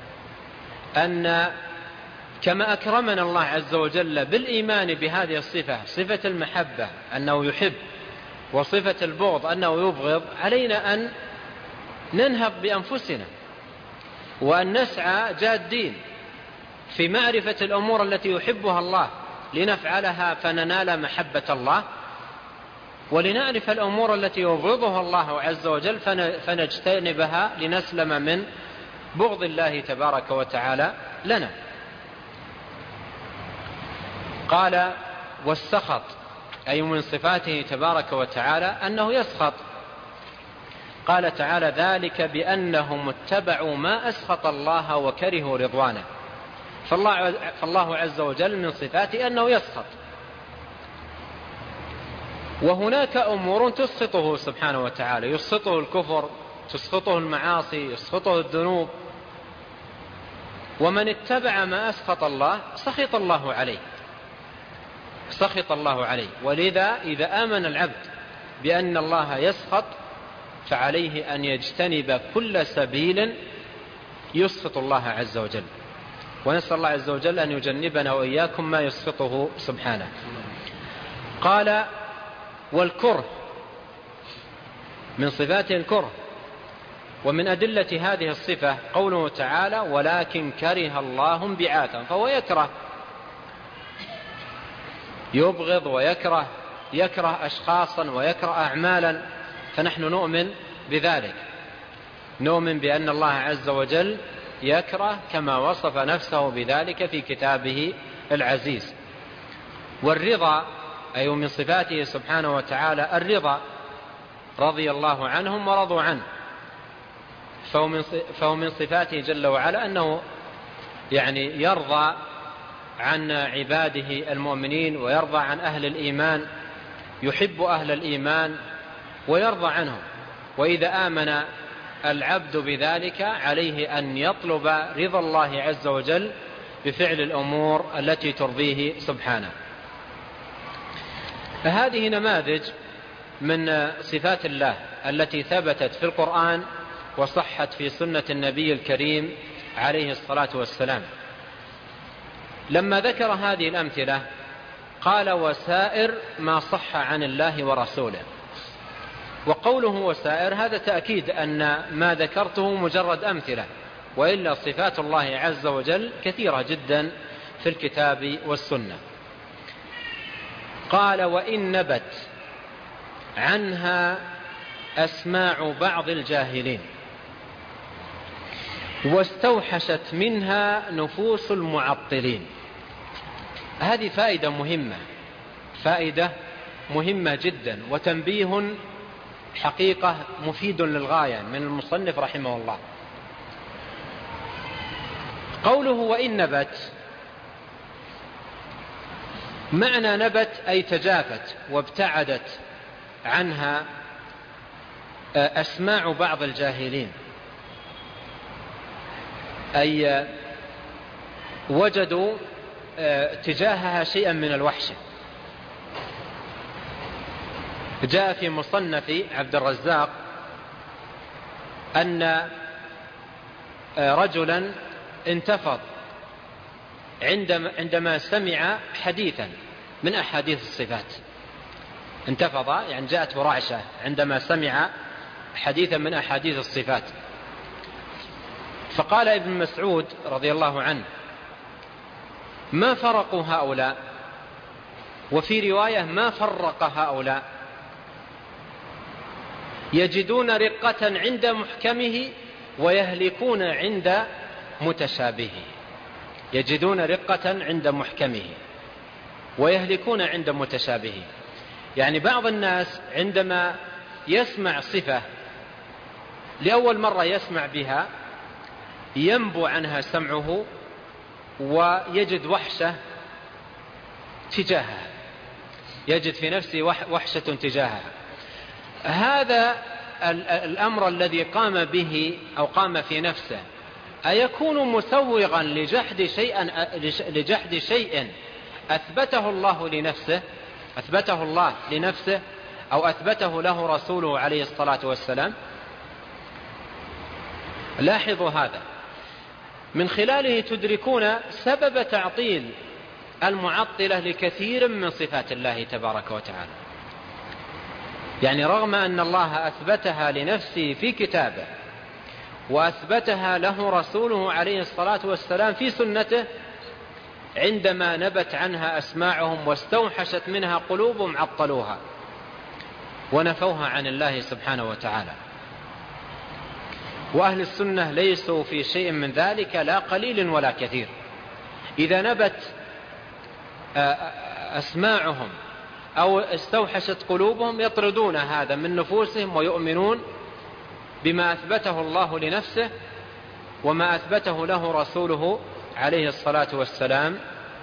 أن كما أكرمنا الله عز وجل بالإيمان بهذه الصفة، صفة المحبة أنه يحب وصفة البغض أنه يبغض، علينا أن ننهض بأنفسنا وأن نسعى جادين في معرفة الأمور التي يحبها الله لنفعلها فننال محبة الله، ولنعرف الأمور التي يبغضها الله عز وجل فنجتنبها لنسلم من بغض الله تبارك وتعالى لنا. قال: والسخط أي من صفاته تبارك وتعالى أنه يسخط. قال تعالى: ذلك بأنهم اتبعوا ما أسخط الله وكرهوا رضوانه. فالله, فالله عز وجل من صفاته أنه يسخط. وهناك أمور تسخطه سبحانه وتعالى، يسخطه الكفر، تسخطه المعاصي، يسخطه الذنوب، ومن اتبع ما أسخط الله سخط الله عليه سخط الله عليه. ولذا إذا آمن العبد بأن الله يسخط فعليه أن يجتنب كل سبيل يسخط الله عز وجل، ونسأل الله عز وجل أن يجنبنا وإياكم ما يسخطه سبحانه. قال والكره من صفاته الكره، ومن أدلة هذه الصفة قوله تعالى ولكن كره الله انبعاثهم، فهو يكره يبغض ويكره يكره أشخاصا ويكره أعمالا، فنحن نؤمن بذلك، نؤمن بأن الله عز وجل يكره كما وصف نفسه بذلك في كتابه العزيز. والرضا أي من صفاته سبحانه وتعالى الرضا، رضي الله عنهم ورضوا عنه، فهو من صفاته جل وعلا أنه يعني يرضى عن عباده المؤمنين ويرضى عن أهل الإيمان، يحب أهل الإيمان ويرضى عنهم. وإذا آمن العبد بذلك عليه أن يطلب رضا الله عز وجل بفعل الأمور التي ترضيه سبحانه. هذه نماذج من صفات الله التي ثبتت في القرآن وصحت في سنة النبي الكريم عليه الصلاة والسلام. لما ذكر هذه الأمثلة قال وسائر ما صح عن الله ورسوله. وقوله وسائر هذا تأكيد أن ما ذكرته مجرد أمثلة، وإلا صفات الله عز وجل كثيرة جدا في الكتاب والسنة. قال وإن نبت عنها أسماع بعض الجاهلين واستوحشت منها نفوس المعطلين. هذه فائدة مهمة، فائدة مهمة جدا وتنبيه حقيقة مفيد للغاية من المصنف رحمه الله. قوله وإن نبت، معنى نبت أي تجافت وابتعدت عنها أسماع بعض الجاهلين، أي وجدوا تجاهها شيئا من الوحشة. جاء في مصنف عبد الرزاق أن رجلا انتفض عندما سمع حديثا من أحاديث الصفات، انتفض يعني جاءته رعشة عندما سمع حديثا من أحاديث الصفات. فقال ابن مسعود رضي الله عنه ما فرقوا هؤلاء، وفي رواية ما فرق هؤلاء، يجدون رقة عند محكمه ويهلكون عند متشابهه. يجدون رقة عند محكمه ويهلكون عند متشابهه. يعني بعض الناس عندما يسمع صفة لأول مرة يسمع بها ينبو عنها سمعه ويجد وحشة تجاهها، يجد في نفسه وحشة تجاهها. هذا الأمر الذي قام به أو قام في نفسه أيكون مسوغا لجحد شيء لجحد شيء أثبته الله لنفسه أثبته الله لنفسه أو أثبته له رسوله عليه الصلاة والسلام؟ لاحظوا هذا، من خلاله تدركون سبب تعطيل المعطلة لكثير من صفات الله تبارك وتعالى. يعني رغم أن الله أثبتها لنفسه في كتابه وأثبتها له رسوله عليه الصلاة والسلام في سنته، عندما نبت عنها أسماعهم واستوحشت منها قلوبهم عطلوها ونفوها عن الله سبحانه وتعالى. وأهل السنة ليسوا في شيء من ذلك لا قليل ولا كثير. إذا نبت أسماعهم أو استوحشت قلوبهم يطردون هذا من نفوسهم ويؤمنون بما أثبته الله لنفسه وما أثبته له رسوله عليه الصلاة والسلام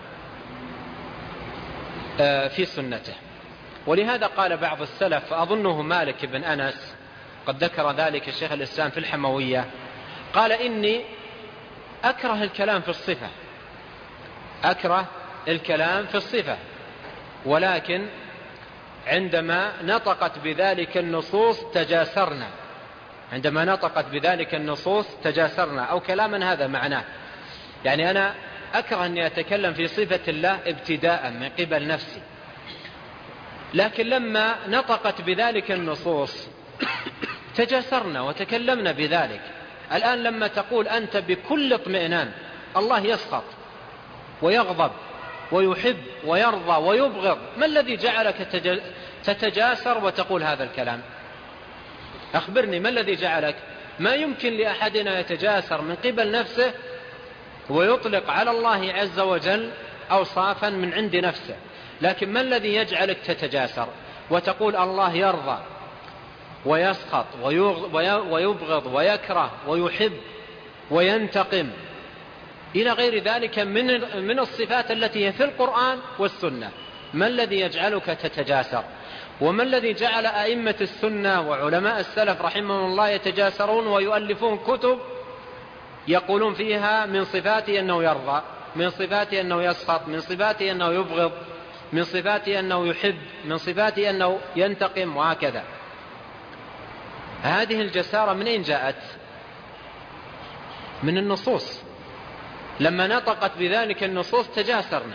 في سنته. ولهذا قال بعض السلف، فأظنه مالك بن أنس، قد ذكر ذلك الشيخ الإسلام في الحموية، قال إني أكره الكلام في الصفة، أكره الكلام في الصفة، ولكن عندما نطقت بذلك النصوص تجاسرنا، عندما نطقت بذلك النصوص تجاسرنا، أو كلاما هذا معناه. يعني أنا أكره أني أتكلم في صفة الله ابتداء من قبل نفسي، لكن لما نطقت بذلك النصوص تجاسرنا وتكلمنا بذلك. الآن لما تقول أنت بكل اطمئنان الله يسخط ويغضب ويحب ويرضى ويبغض، ما الذي جعلك تتجاسر وتقول هذا الكلام؟ أخبرني، ما الذي جعلك؟ ما يمكن لأحدنا يتجاسر من قبل نفسه ويطلق على الله عز وجل أوصافا من عند نفسه، لكن ما الذي يجعلك تتجاسر وتقول الله يرضى ويسخط ويبغض ويكره ويحب وينتقم إلى غير ذلك من من الصفات التي هي في القرآن والسنة؟ ما الذي يجعلك تتجاسر؟ وما الذي جعل أئمة السنة وعلماء السلف رحمهم الله يتجاسرون ويؤلفون كتب يقولون فيها من صفاته أنه يرضى، من صفاته أنه يسخط، من صفاته أنه يبغض، من صفاته أنه يحب، من صفاته أنه ينتقم، وهكذا؟ هذه الجسارة من أين جاءت؟ من النصوص. لما نطقت بذلك النصوص تجاسرنا.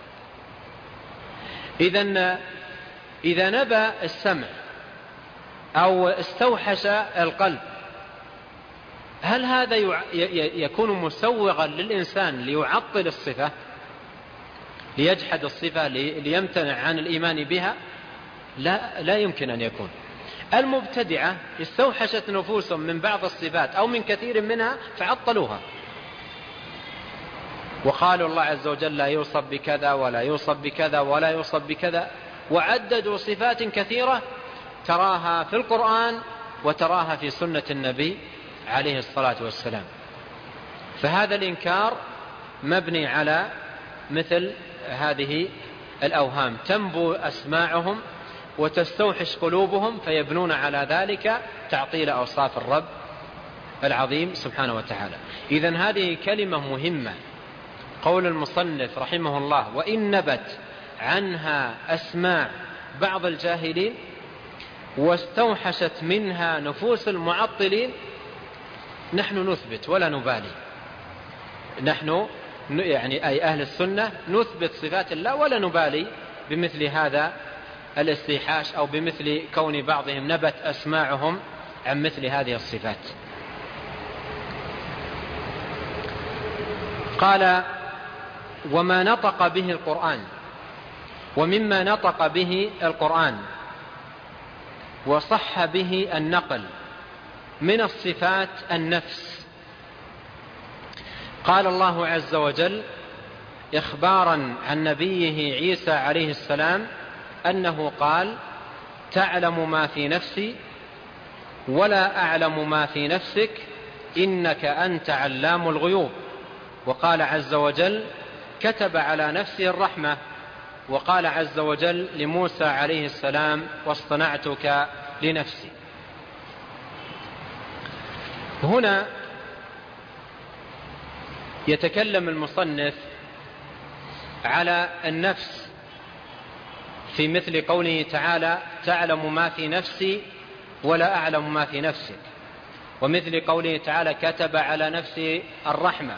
إذن إذا نبى السمع أو استوحش القلب، هل هذا يكون مسوغا للإنسان ليعطل الصفة، ليجحد الصفة، ليمتنع عن الإيمان بها؟ لا, لا يمكن أن يكون. المبتدعة استوحشت نفوسهم من بعض الصفات أو من كثير منها فعطلوها، وقالوا الله عز وجل لا يوصف بكذا ولا يوصف بكذا ولا يوصف بكذا، وعددوا صفات كثيرة تراها في القرآن وتراها في سنة النبي عليه الصلاة والسلام. فهذا الإنكار مبني على مثل هذه الأوهام، تنبو أسماعهم وتستوحش قلوبهم فيبنون على ذلك تعطيل أوصاف الرب العظيم سبحانه وتعالى. إذن هذه كلمة مهمة، قول المصنف رحمه الله: وإن نبت عنها أسماع بعض الجاهلين واستوحشت منها نفوس المعطلين، نحن نثبت ولا نبالي. نحن يعني أي أهل السنة نثبت صفات الله ولا نبالي بمثل هذا الاستيحاش أو بمثل كون بعضهم نبت أسماعهم عن مثل هذه الصفات. قال: وما نطق به القرآن، ومما نطق به القرآن وصح به النقل من الصفات النفس. قال الله عز وجل إخبارا عن نبيه عيسى عليه السلام أنه قال: تعلم ما في نفسي ولا أعلم ما في نفسك إنك أنت علام الغيوب. وقال عز وجل: كتب على نفسه الرحمة. وقال عز وجل لموسى عليه السلام: واصطنعتك لنفسي. هنا يتكلم المصنف على النفس في مثل قوله تعالى: تعلم ما في نفسي ولا أعلم ما في نفسك، ومثل قوله تعالى: كتب على نفسه الرحمة،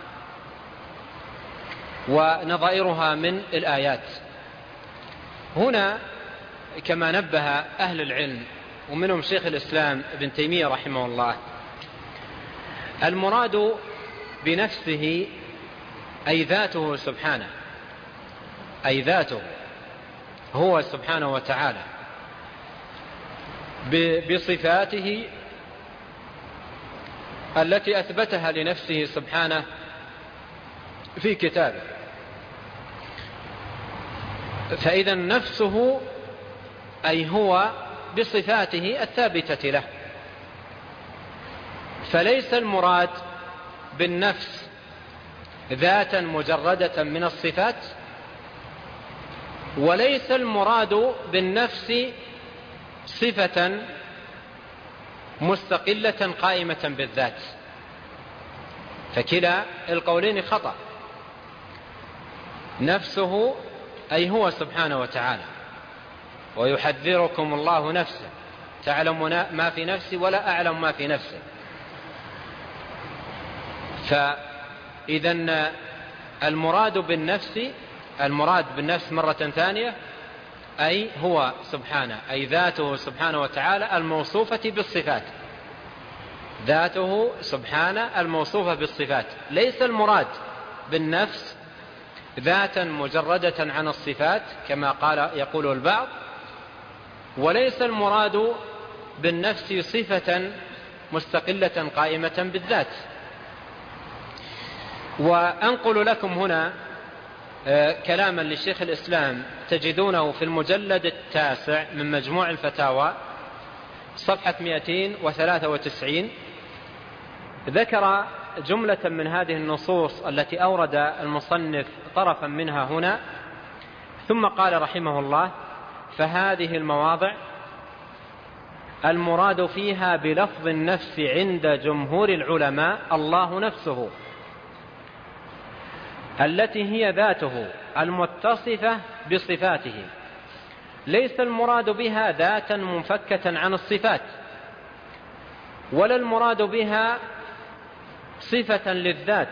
ونظائرها من الآيات. هنا كما نبه أهل العلم ومنهم شيخ الإسلام ابن تيمية رحمه الله، المراد بنفسه أي ذاته سبحانه، أي ذاته هو سبحانه وتعالى بصفاته التي أثبتها لنفسه سبحانه في كتابه. فإذا نفسه أي هو بصفاته الثابتة له، فليس المراد بالنفس ذاتا مجردة من الصفات، وليس المراد بالنفس صفة مستقلة قائمة بالذات، فكلا القولين خطأ. نفسه أي هو سبحانه وتعالى، ويحذركم الله نفسه، تعلم ما في نفسي ولا أعلم ما في نفسه. فإذا المراد بالنفس المراد بالنفس مرة ثانية أي هو سبحانه، أي ذاته سبحانه وتعالى الموصوفة بالصفات، ذاته سبحانه الموصوفة بالصفات. ليس المراد بالنفس ذاتا مجردة عن الصفات كما قال يقول البعض، وليس المراد بالنفس صفة مستقلة قائمة بالذات. وأنقل لكم هنا كلاما لشيخ الإسلام تجدونه في المجلد التاسع من مجموع الفتاوى صفحة مئتين وثلاثة وتسعين. ذكر جملة من هذه النصوص التي أورد المصنف طرفا منها هنا، ثم قال رحمه الله: فهذه المواضع المراد فيها بلفظ النفس عند جمهور العلماء الله نفسه التي هي ذاته المتصفة بصفاته، ليس المراد بها ذاتا منفكة عن الصفات، ولا المراد بها صفة للذات.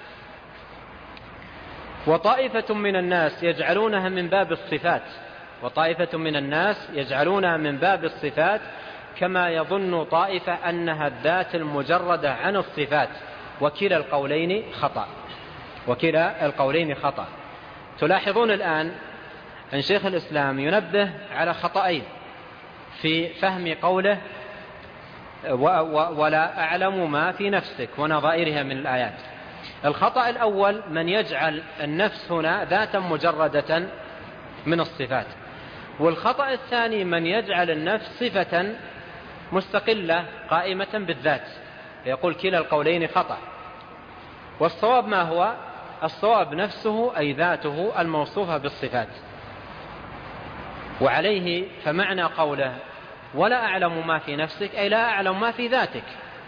وطائفة من الناس يجعلونها من باب الصفات وطائفة من الناس يجعلونها من باب الصفات كما يظن طائفة أنها الذات المجردة عن الصفات، وكلا القولين خطأ وكلا القولين خطأ. تلاحظون الآن أن شيخ الإسلام ينبه على خطأين في فهم قوله ولا أعلم ما في نفسك ونظائرها من الآيات. الخطأ الأول من يجعل النفس هنا ذاتا مجردة من الصفات، والخطأ الثاني من يجعل النفس صفة مستقلة قائمة بالذات، يقول كلا القولين خطأ. والصواب ما هو؟ الصواب نفسه أي ذاته الموصوفة بالصفات. وعليه فمعنى قوله ولا أعلم ما في نفسك أي لا أعلم ما في ذاتك.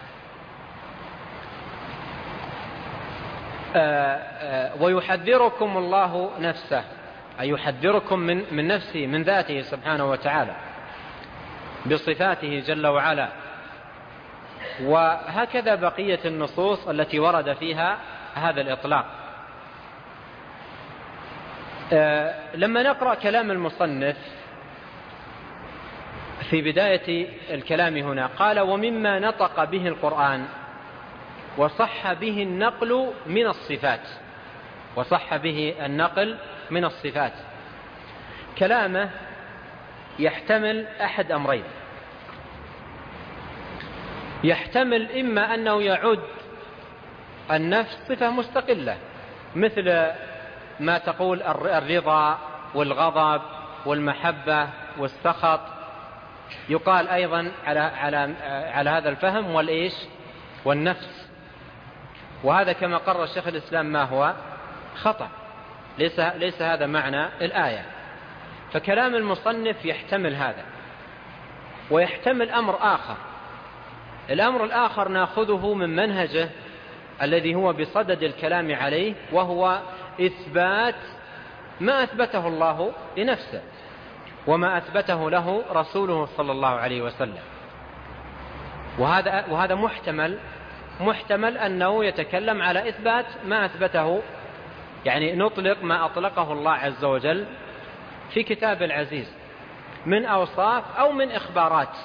آآ آآ ويحذركم الله نفسه أي يحذركم من, من نفسه من ذاته سبحانه وتعالى بصفاته جل وعلا. وهكذا بقية النصوص التي ورد فيها هذا الإطلاق. لما نقرأ كلام المصنف في بداية الكلام هنا قال ومما نطق به القرآن وصح به النقل من الصفات وصح به النقل من الصفات. كلامه يحتمل أحد أمرين: يحتمل إما أنه يعد النفس صفة مستقلة مثل ما تقول الرضا والغضب والمحبة والسخط، يقال أيضا على, على, على هذا الفهم والإيش والنفس، وهذا كما قرر الشيخ الإسلام ما هو خطأ، ليس, ليس هذا معنى الآية. فكلام المصنف يحتمل هذا، ويحتمل أمر آخر. الأمر الآخر نأخذه من منهجه الذي هو بصدد الكلام عليه، وهو إثبات ما أثبته الله لنفسه وما أثبته له رسوله صلى الله عليه وسلم. وهذا, وهذا محتمل محتمل أنه يتكلم على إثبات ما أثبته، يعني نطلق ما أطلقه الله عز وجل في كتاب العزيز من أوصاف أو من إخبارات،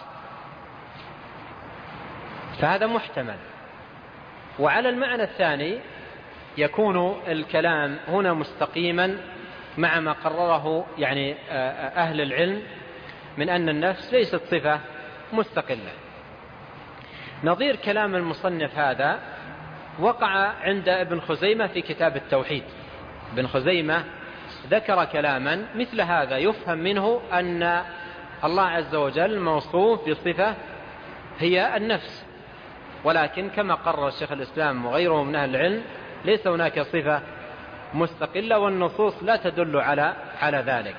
فهذا محتمل. وعلى المعنى الثاني يكون الكلام هنا مستقيما مع ما قرره يعني أهل العلم من أن النفس ليست صفة مستقلة. نظير كلام المصنف هذا وقع عند ابن خزيمة في كتاب التوحيد. ابن خزيمة ذكر كلاما مثل هذا يفهم منه أن الله عز وجل موصوف بصفة هي النفس، ولكن كما قرر الشيخ الإسلام وغيره من أهل العلم ليس هناك صفة مستقلة، والنصوص لا تدل على على ذلك.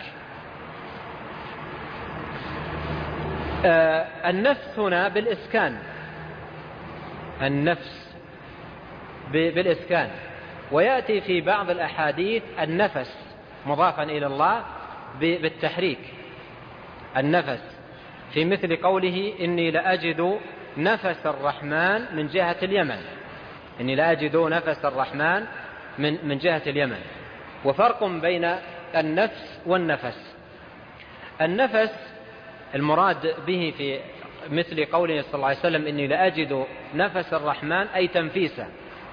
آه النفس هنا بالإسكان، النفس بالإسكان. ويأتي في بعض الأحاديث النفس مضافا إلى الله بالتحريك، النفس، في مثل قوله إني لأجد نفس الرحمن من جهة اليمن، إني لأجد نفس الرحمن من من جهة اليمن. وفرق بين النفس والنفس. النفس المراد به في مثل قوله صلى الله عليه وسلم إني لأجد نفس الرحمن أي تنفيسه،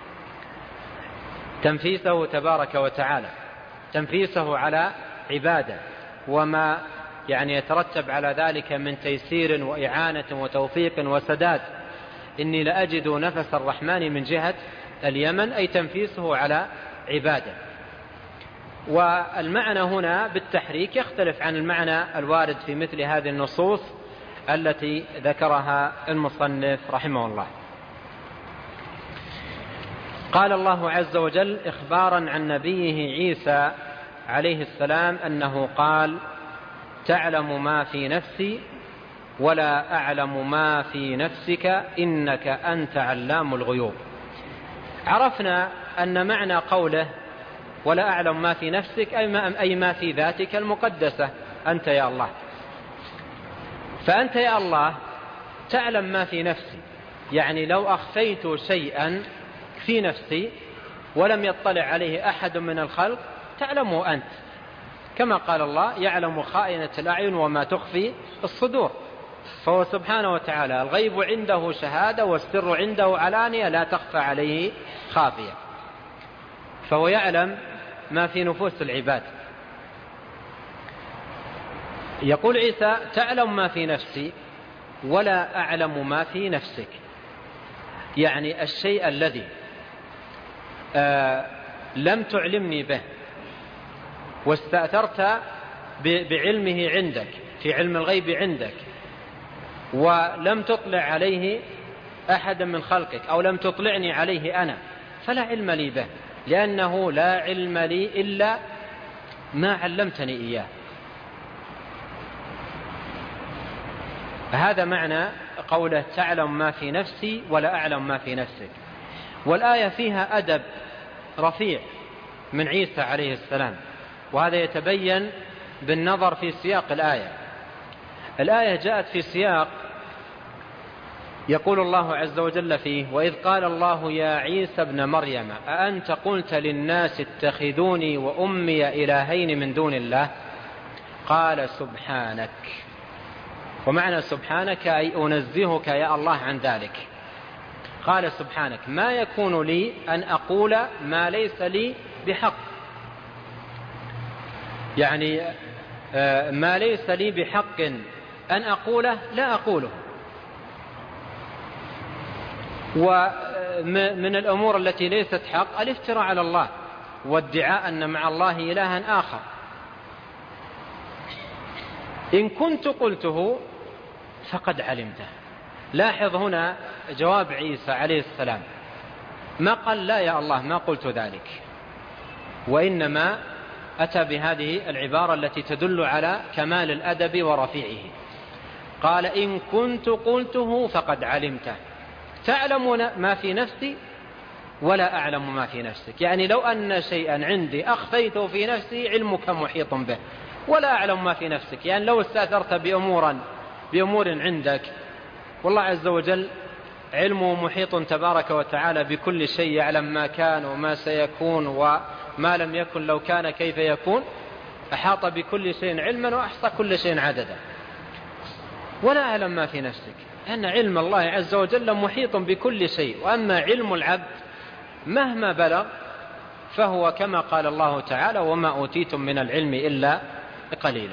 تنفيسه تبارك وتعالى، تنفيسه على عباده وما يعني يترتب على ذلك من تيسير وإعانة وتوفيق وسداد. إني لأجد نفس الرحمن من جهة اليمن أي تنفيسه على عباده. والمعنى هنا بالتحريك يختلف عن المعنى الوارد في مثل هذه النصوص التي ذكرها المصنف رحمه الله. قال الله عز وجل إخبارا عن نبيه عيسى عليه السلام أنه قال تعلم ما في نفسي ولا أعلم ما في نفسك إنك أنت علام الغيوب. عرفنا أن معنى قوله ولا أعلم ما في نفسك أي ما في ذاتك المقدسة أنت يا الله. فأنت يا الله تعلم ما في نفسي، يعني لو أخفيت شيئا في نفسي ولم يطلع عليه أحد من الخلق تعلمه أنت، كما قال الله يعلم خائنة الأعين وما تخفي الصدور. فهو سبحانه وتعالى الغيب عنده شهادة والسر عنده علانية لا تخفى عليه خافية، فهو يعلم ما في نفوس العباد. يقول عيسى تعلم ما في نفسي ولا أعلم ما في نفسك، يعني الشيء الذي آه لم تعلمني به واستأثرت بعلمه عندك في علم الغيب عندك ولم تطلع عليه أحد من خلقك أو لم تطلعني عليه أنا، فلا علم لي به، لأنه لا علم لي إلا ما علمتني إياه. هذا معنى قوله تعلم ما في نفسي ولا أعلم ما في نفسك. والآية فيها أدب رفيع من عيسى عليه السلام، وهذا يتبين بالنظر في سياق الآية. الآية جاءت في سياق يقول الله عز وجل فيه وإذ قال الله يا عيسى ابن مريم أأنت قلت للناس اتخذوني وأمي إلهين من دون الله قال سبحانك. ومعنى سبحانك أي أنزهك يا الله عن ذلك. قال سبحانك ما يكون لي أن أقول ما ليس لي بحق، يعني ما ليس لي بحق أن أقوله لا أقوله. ومن الأمور التي ليست حق الافتراء على الله وادعاء أن مع الله إلها آخر. إن كنت قلته فقد علمته. لاحظ هنا جواب عيسى عليه السلام، ما قال لا يا الله ما قلت ذلك، وإنما أتى بهذه العبارة التي تدل على كمال الأدب ورفيعه. قال إن كنت قلته فقد علمته، تعلم ما في نفسي ولا أعلم ما في نفسك، يعني لو أن شيئا عندي أخفيته في نفسي علمك محيط به ولا أعلم ما في نفسك. يعني لو استأثرت بأمور بأمور عندك والله عز وجل علمه محيط تبارك وتعالى بكل شيء، يعلم ما كان وما سيكون وما لم يكن لو كان كيف يكون، أحاط بكل شيء علما وأحصى كل شيء عددا. ولا أعلم ما في نفسك، لأن علم الله عز وجل محيط بكل شيء. وأما علم العبد مهما بلغ فهو كما قال الله تعالى وما أوتيتم من العلم إلا قليلا.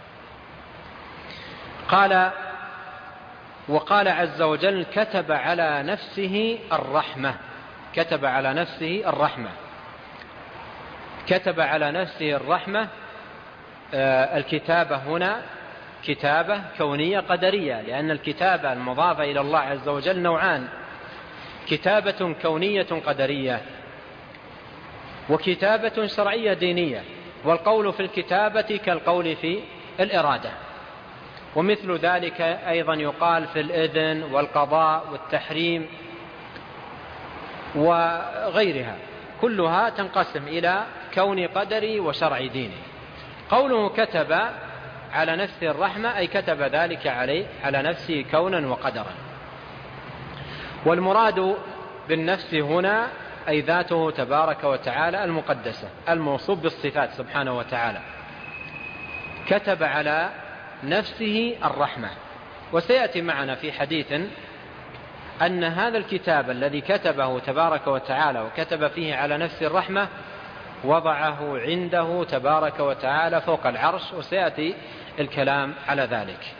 قال وقال عز وجل كتب على نفسه الرحمة. كتب على نفسه الرحمة كتب على نفسه الرحمة. آه الكتابة هنا كتابة كونية قدرية، لأن الكتابة المضافة إلى الله عز وجل نوعان، كتابة كونية قدرية وكتابة شرعية دينية. والقول في الكتابة كالقول في الإرادة، ومثل ذلك أيضا يقال في الإذن والقضاء والتحريم. وغيرها كلها تنقسم إلى كون قدري وشرع ديني. قوله كتب على نفسه الرحمة أي كتب ذلك عليه على نفسه كونا وقدرا. والمراد بالنفس هنا أي ذاته تبارك وتعالى المقدسة الموصوف بالصفات سبحانه وتعالى. كتب على نفسه الرحمة. وسيأتي معنا في حديث أن هذا الكتاب الذي كتبه تبارك وتعالى وكتب فيه على نفسه الرحمة وضعه عنده تبارك وتعالى فوق العرش، وسيأتي الكلام على ذلك.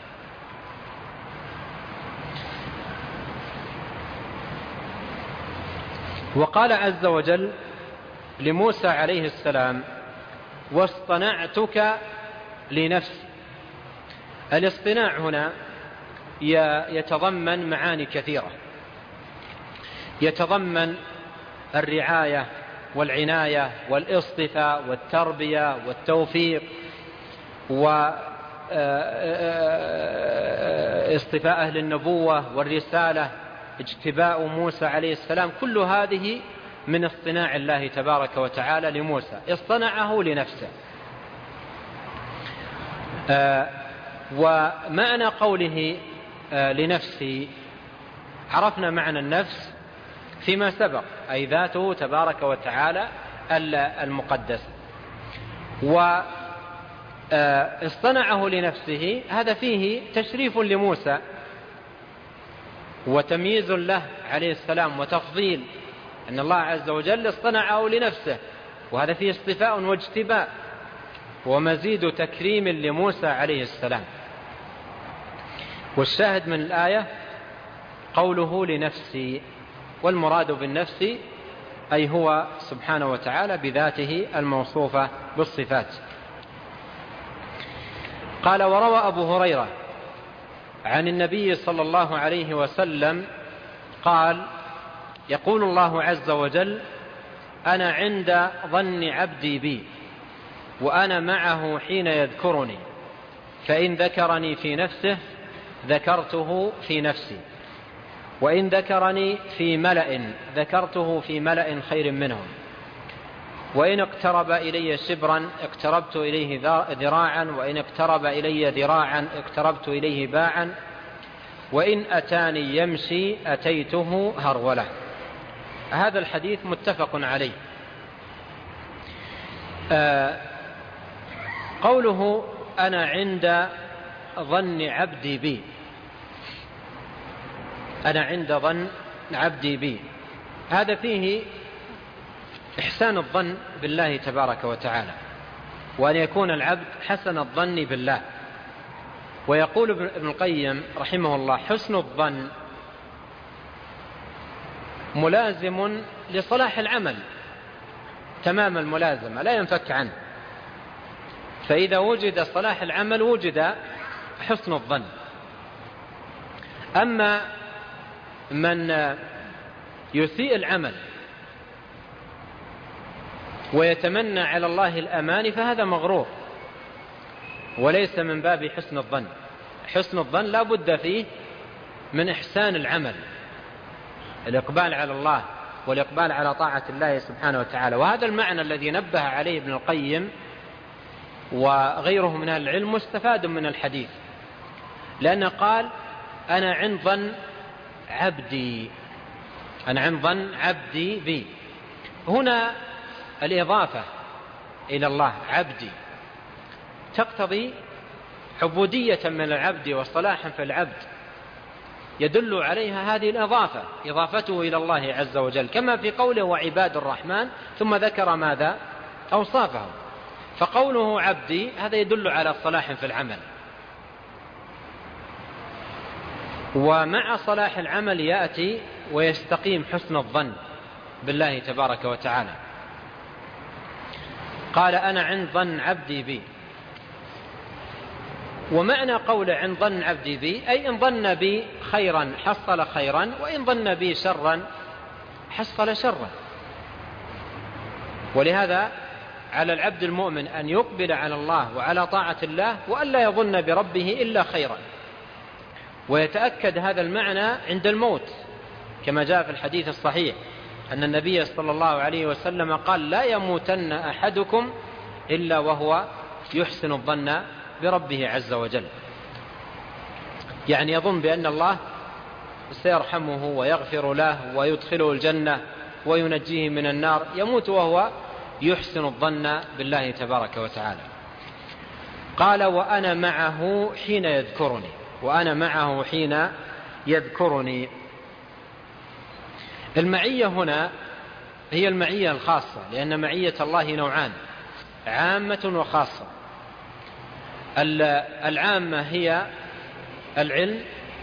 وقال عز وجل لموسى عليه السلام: واصطنعتك لنفسي. الاصطناع هنا يتضمن معاني كثيرة، يتضمن الرعاية والعناية والاصطفاء والتربية والتوفيق واصطفاء أهل النبوة والرسالة، اجتباء موسى عليه السلام، كل هذه من اصطناع الله تبارك وتعالى لموسى، اصطنعه لنفسه. ومعنى قوله لنفسي عرفنا معنى النفس فيما سبق، أي ذاته تبارك وتعالى المقدس. واصطنعه لنفسه هذا فيه تشريف لموسى وتمييز له عليه السلام وتفضيل، أن الله عز وجل اصطنعه لنفسه، وهذا فيه اصطفاء واجتباء ومزيد تكريم لموسى عليه السلام. والشاهد من الآية قوله لنفسي، والمراد بالنفس أي هو سبحانه وتعالى بذاته الموصوفة بالصفات. قال: وروى أبو هريرة عن النبي صلى الله عليه وسلم قال: يقول الله عز وجل: أنا عند ظن عبدي بي وأنا معه حين يذكرني، فإن ذكرني في نفسه ذكرته في نفسي، وإن ذكرني في ملأ ذكرته في ملأ خير منهم، وإن اقترب إلي شبرا اقتربت إليه ذراعا، وإن اقترب إلي ذراعا اقتربت إليه باعا، وإن أتاني يمشي أتيته هرولة. هذا الحديث متفق عليه. آه قوله أنا عند ظن عبدي بي، أنا عند ظن عبدي بي، هذا فيه إحسان الظن بالله تبارك وتعالى، وأن يكون العبد حسن الظن بالله. ويقول ابن القيم رحمه الله: حسن الظن ملازم لصلاح العمل تمام الملازمة، لا ينفك عنه. فإذا وجد صلاح العمل وجد حسن الظن. أما من يسيء العمل ويتمنى على الله الأمان فهذا مغرور وليس من باب حسن الظن. حسن الظن لا بد فيه من إحسان العمل، الإقبال على الله والإقبال على طاعة الله سبحانه وتعالى. وهذا المعنى الذي نبه عليه ابن القيم وغيره من أهل العلم مستفاد من الحديث، لأنه قال: أنا عند ظن عبدي، أنا عند ظن عبدي بي. هنا الإضافة إلى الله عبدي تقتضي عبودية من العبد وصلاحا في العبد، يدل عليها هذه الإضافة، إضافته إلى الله عز وجل، كما في قوله وعباد الرحمن، ثم ذكر ماذا؟ أوصافه. فقوله عبدي هذا يدل على صلاح في العمل، ومع صلاح العمل يأتي ويستقيم حسن الظن بالله تبارك وتعالى. قال: أنا عند ظن عبدي بي. ومعنى قول عند ظن عبدي بي أي إن ظن بي خيرا حصل خيرا، وإن ظن بي شرا حصل شرا. ولهذا على العبد المؤمن أن يقبل على الله وعلى طاعة الله وأن لا يظن بربه إلا خيرا. ويتأكد هذا المعنى عند الموت كما جاء في الحديث الصحيح أن النبي صلى الله عليه وسلم قال لا يموتن أحدكم إلا وهو يحسن الظن بربه عز وجل، يعني يظن بأن الله سيرحمه ويغفر له ويدخله الجنة وينجيه من النار، يموت وهو يحسن الظن بالله تبارك وتعالى. قال وأنا معه حين يذكرني، وأنا معه حين يذكرني. المعية هنا هي المعية الخاصة، لأن معية الله نوعان، عامة وخاصة. العامة هي العلم،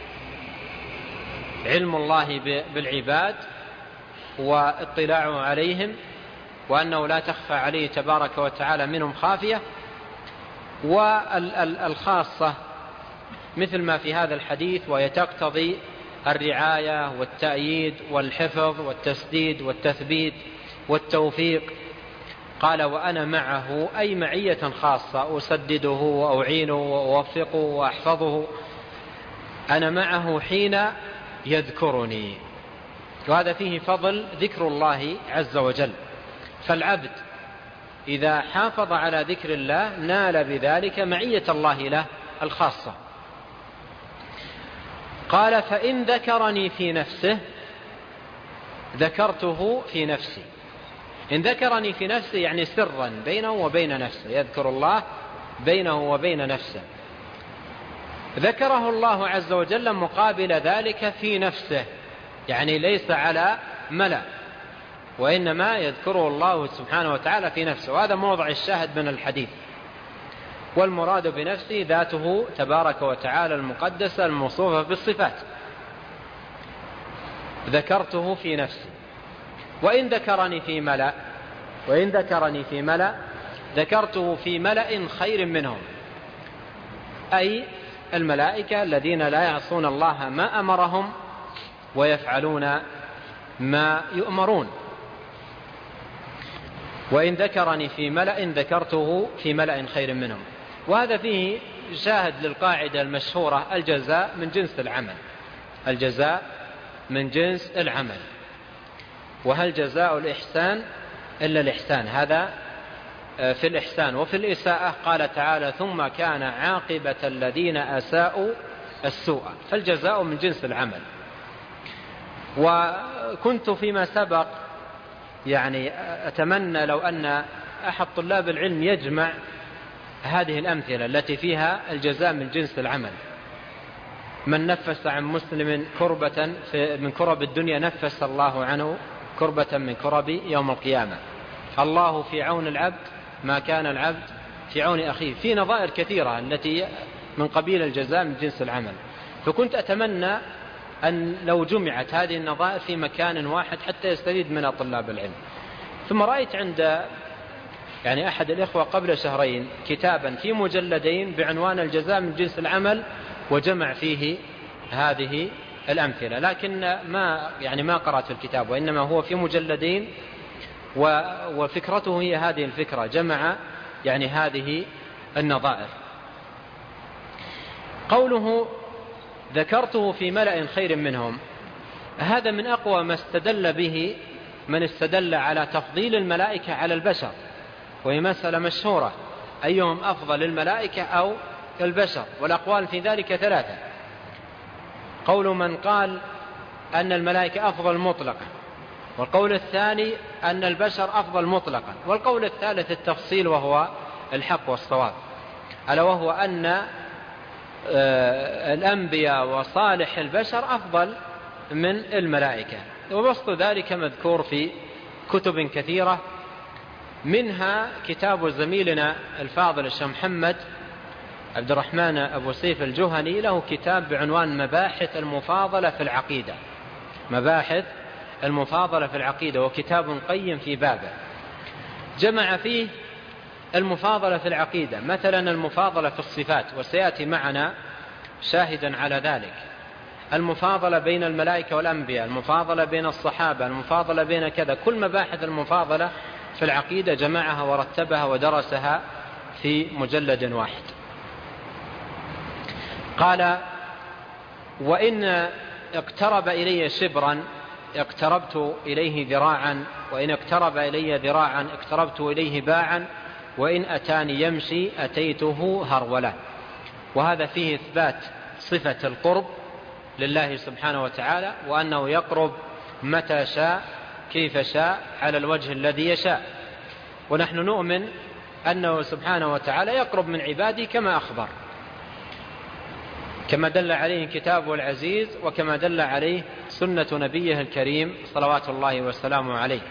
علم الله بالعباد واطلاعه عليهم، وأنه لا تخفى عليه تبارك وتعالى منهم خافية. والخاصة مثل ما في هذا الحديث، وهي تقتضي الرعاية والتأييد والحفظ والتسديد والتثبيت والتوفيق. قال وأنا معه، أي معية خاصة أسدده وأعينه وأوفقه وأحفظه. أنا معه حين يذكرني، وهذا فيه فضل ذكر الله عز وجل. فالعبد إذا حافظ على ذكر الله نال بذلك معية الله له الخاصة. قال فإن ذكرني في نفسه ذكرته في نفسي. إن ذكرني في نفسه يعني سرا بينه وبين نفسه، يذكر الله بينه وبين نفسه. ذكره الله عز وجل مقابل ذلك في نفسه، يعني ليس على ملأ، وإنما يذكره الله سبحانه وتعالى في نفسه. وهذا موضع الشاهد من الحديث. والمراد بنفسه ذاته تبارك وتعالى المقدسة الموصوفة بالصفات. ذكرته في نفسي. وإن ذكرني في ملأ، وإن ذكرني في ملأ ذكرته في ملأ خير منهم، أي الملائكة الذين لا يعصون الله ما أمرهم ويفعلون ما يؤمرون. وإن ذكرني في ملأ ذكرته في ملأ خير منهم. وهذا فيه شاهد للقاعدة المشهورة الجزاء من جنس العمل. الجزاء من جنس العمل. وهل جزاء الإحسان إلا الإحسان؟ هذا في الإحسان. وفي الإساءة قال تعالى ثم كان عاقبة الذين أساءوا السوء. فالجزاء من جنس العمل. وكنت فيما سبق يعني أتمنى لو أن أحد طلاب العلم يجمع هذه الأمثلة التي فيها الجزاء من جنس العمل. من نفس عن مسلم كربة من كرب الدنيا نفس الله عنه كربة من كرب يوم القيامة. الله في عون العبد ما كان العبد في عون أخيه. في نظائر كثيرة التي من قبيل الجزاء من جنس العمل. فكنت أتمنى أن لو جمعت هذه النظائر في مكان واحد حتى يستفيد منها طلاب العلم. ثم رأيت عند يعني أحد الإخوة قبل شهرين كتابا في مجلدين بعنوان الجزاء من جنس العمل، وجمع فيه هذه الأمثلة، لكن ما يعني ما قرأت الكتاب، وإنما هو في مجلدين، وفكرته هي هذه الفكرة، جمع يعني هذه النظائر. قوله ذكرته في ملأ خير منهم، هذا من أقوى ما استدل به من استدل على تفضيل الملائكة على البشر، وهي مسألة مشهورة أيهم أفضل الملائكة أو البشر، والأقوال في ذلك ثلاثة. قول من قال أن الملائكة أفضل مطلقا، والقول الثاني أن البشر أفضل مطلقا، والقول الثالث التفصيل وهو الحق والصواب، ألا وهو أن الأنبياء وصالح البشر أفضل من الملائكة. وبسط ذلك مذكور في كتب كثيرة، منها كتاب زميلنا الفاضل الشيخ محمد عبد الرحمن أبو سيف الجهني، له كتاب بعنوان مباحث المفاضلة في العقيدة. مباحث المفاضلة في العقيدة، وكتاب قيم في بابه، جمع فيه المفاضلة في العقيدة، مثلا المفاضلة في الصفات، وسيأتي معنا شاهدا على ذلك، المفاضلة بين الملائكة والأنبياء، المفاضلة بين الصحابة، المفاضلة بين كذا، كل مباحث المفاضلة في العقيدة جمعها ورتبها ودرسها في مجلد واحد. قال وإن اقترب إلي شبرا اقتربت إليه ذراعا، وإن اقترب إلي ذراعا اقتربت إليه باعا، وإن أتاني يمشي أتيته هرولا. وهذا فيه إثبات صفة القرب لله سبحانه وتعالى، وأنه يقرب متى شاء كيف شاء على الوجه الذي يشاء. ونحن نؤمن أنه سبحانه وتعالى يقرب من عباده كما أخبر، كما دل عليه كتابه العزيز، وكما دل عليه سنة نبيه الكريم صلوات الله وسلامه عليه.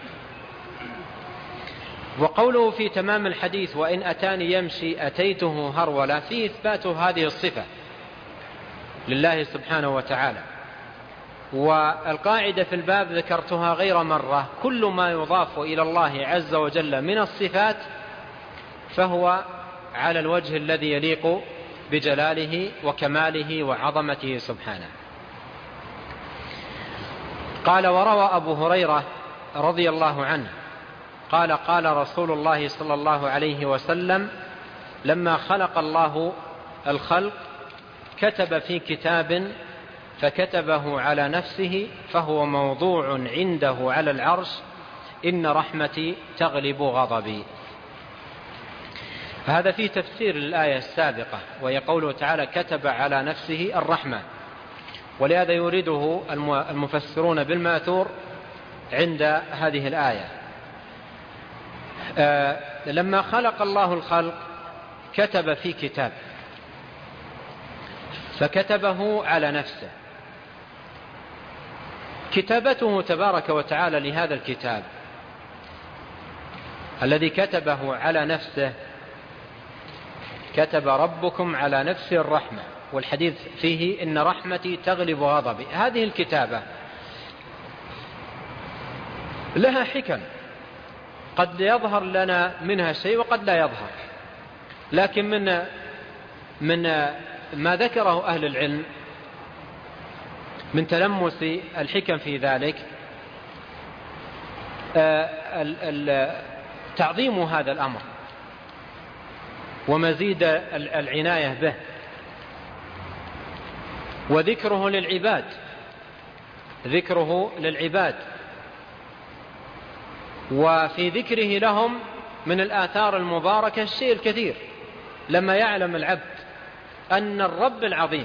وقوله في تمام الحديث وإن أتاني يمشي أتيته هرولا فيه إثبات هذه الصفة لله سبحانه وتعالى. والقاعدة في الباب ذكرتها غير مرة: كل ما يضاف إلى الله عز وجل من الصفات فهو على الوجه الذي يليق بجلاله وكماله وعظمته سبحانه. قال: وروى أبو هريرة رضي الله عنه قال: قال رسول الله صلى الله عليه وسلم: لما خلق الله الخلق كتب في كتاب فكتبه على نفسه فهو موضوع عنده على العرش: إن رحمتي تغلب غضبي. هذا فيه تفسير للآية السابقة، وهي قوله تعالى: كتب على نفسه الرحمة. ولهذا يريده المفسرون بالماثور عند هذه الآية. آه لما خلق الله الخلق كتب في كتاب فكتبه على نفسه. كتابته تبارك وتعالى لهذا الكتاب الذي كتبه على نفسه: كتب ربكم على نفسه الرحمة، والحديث فيه إن رحمتي تغلب غضبي. هذه الكتابة لها حكم قد يظهر لنا منها شيء وقد لا يظهر، لكن من من ما ذكره أهل العلم من تلمس الحكم في ذلك تعظيم هذا الأمر ومزيد العناية به، وذكره للعباد ذكره للعباد وفي ذكره لهم من الآثار المباركة الشيء الكثير. لما يعلم العبد أن الرب العظيم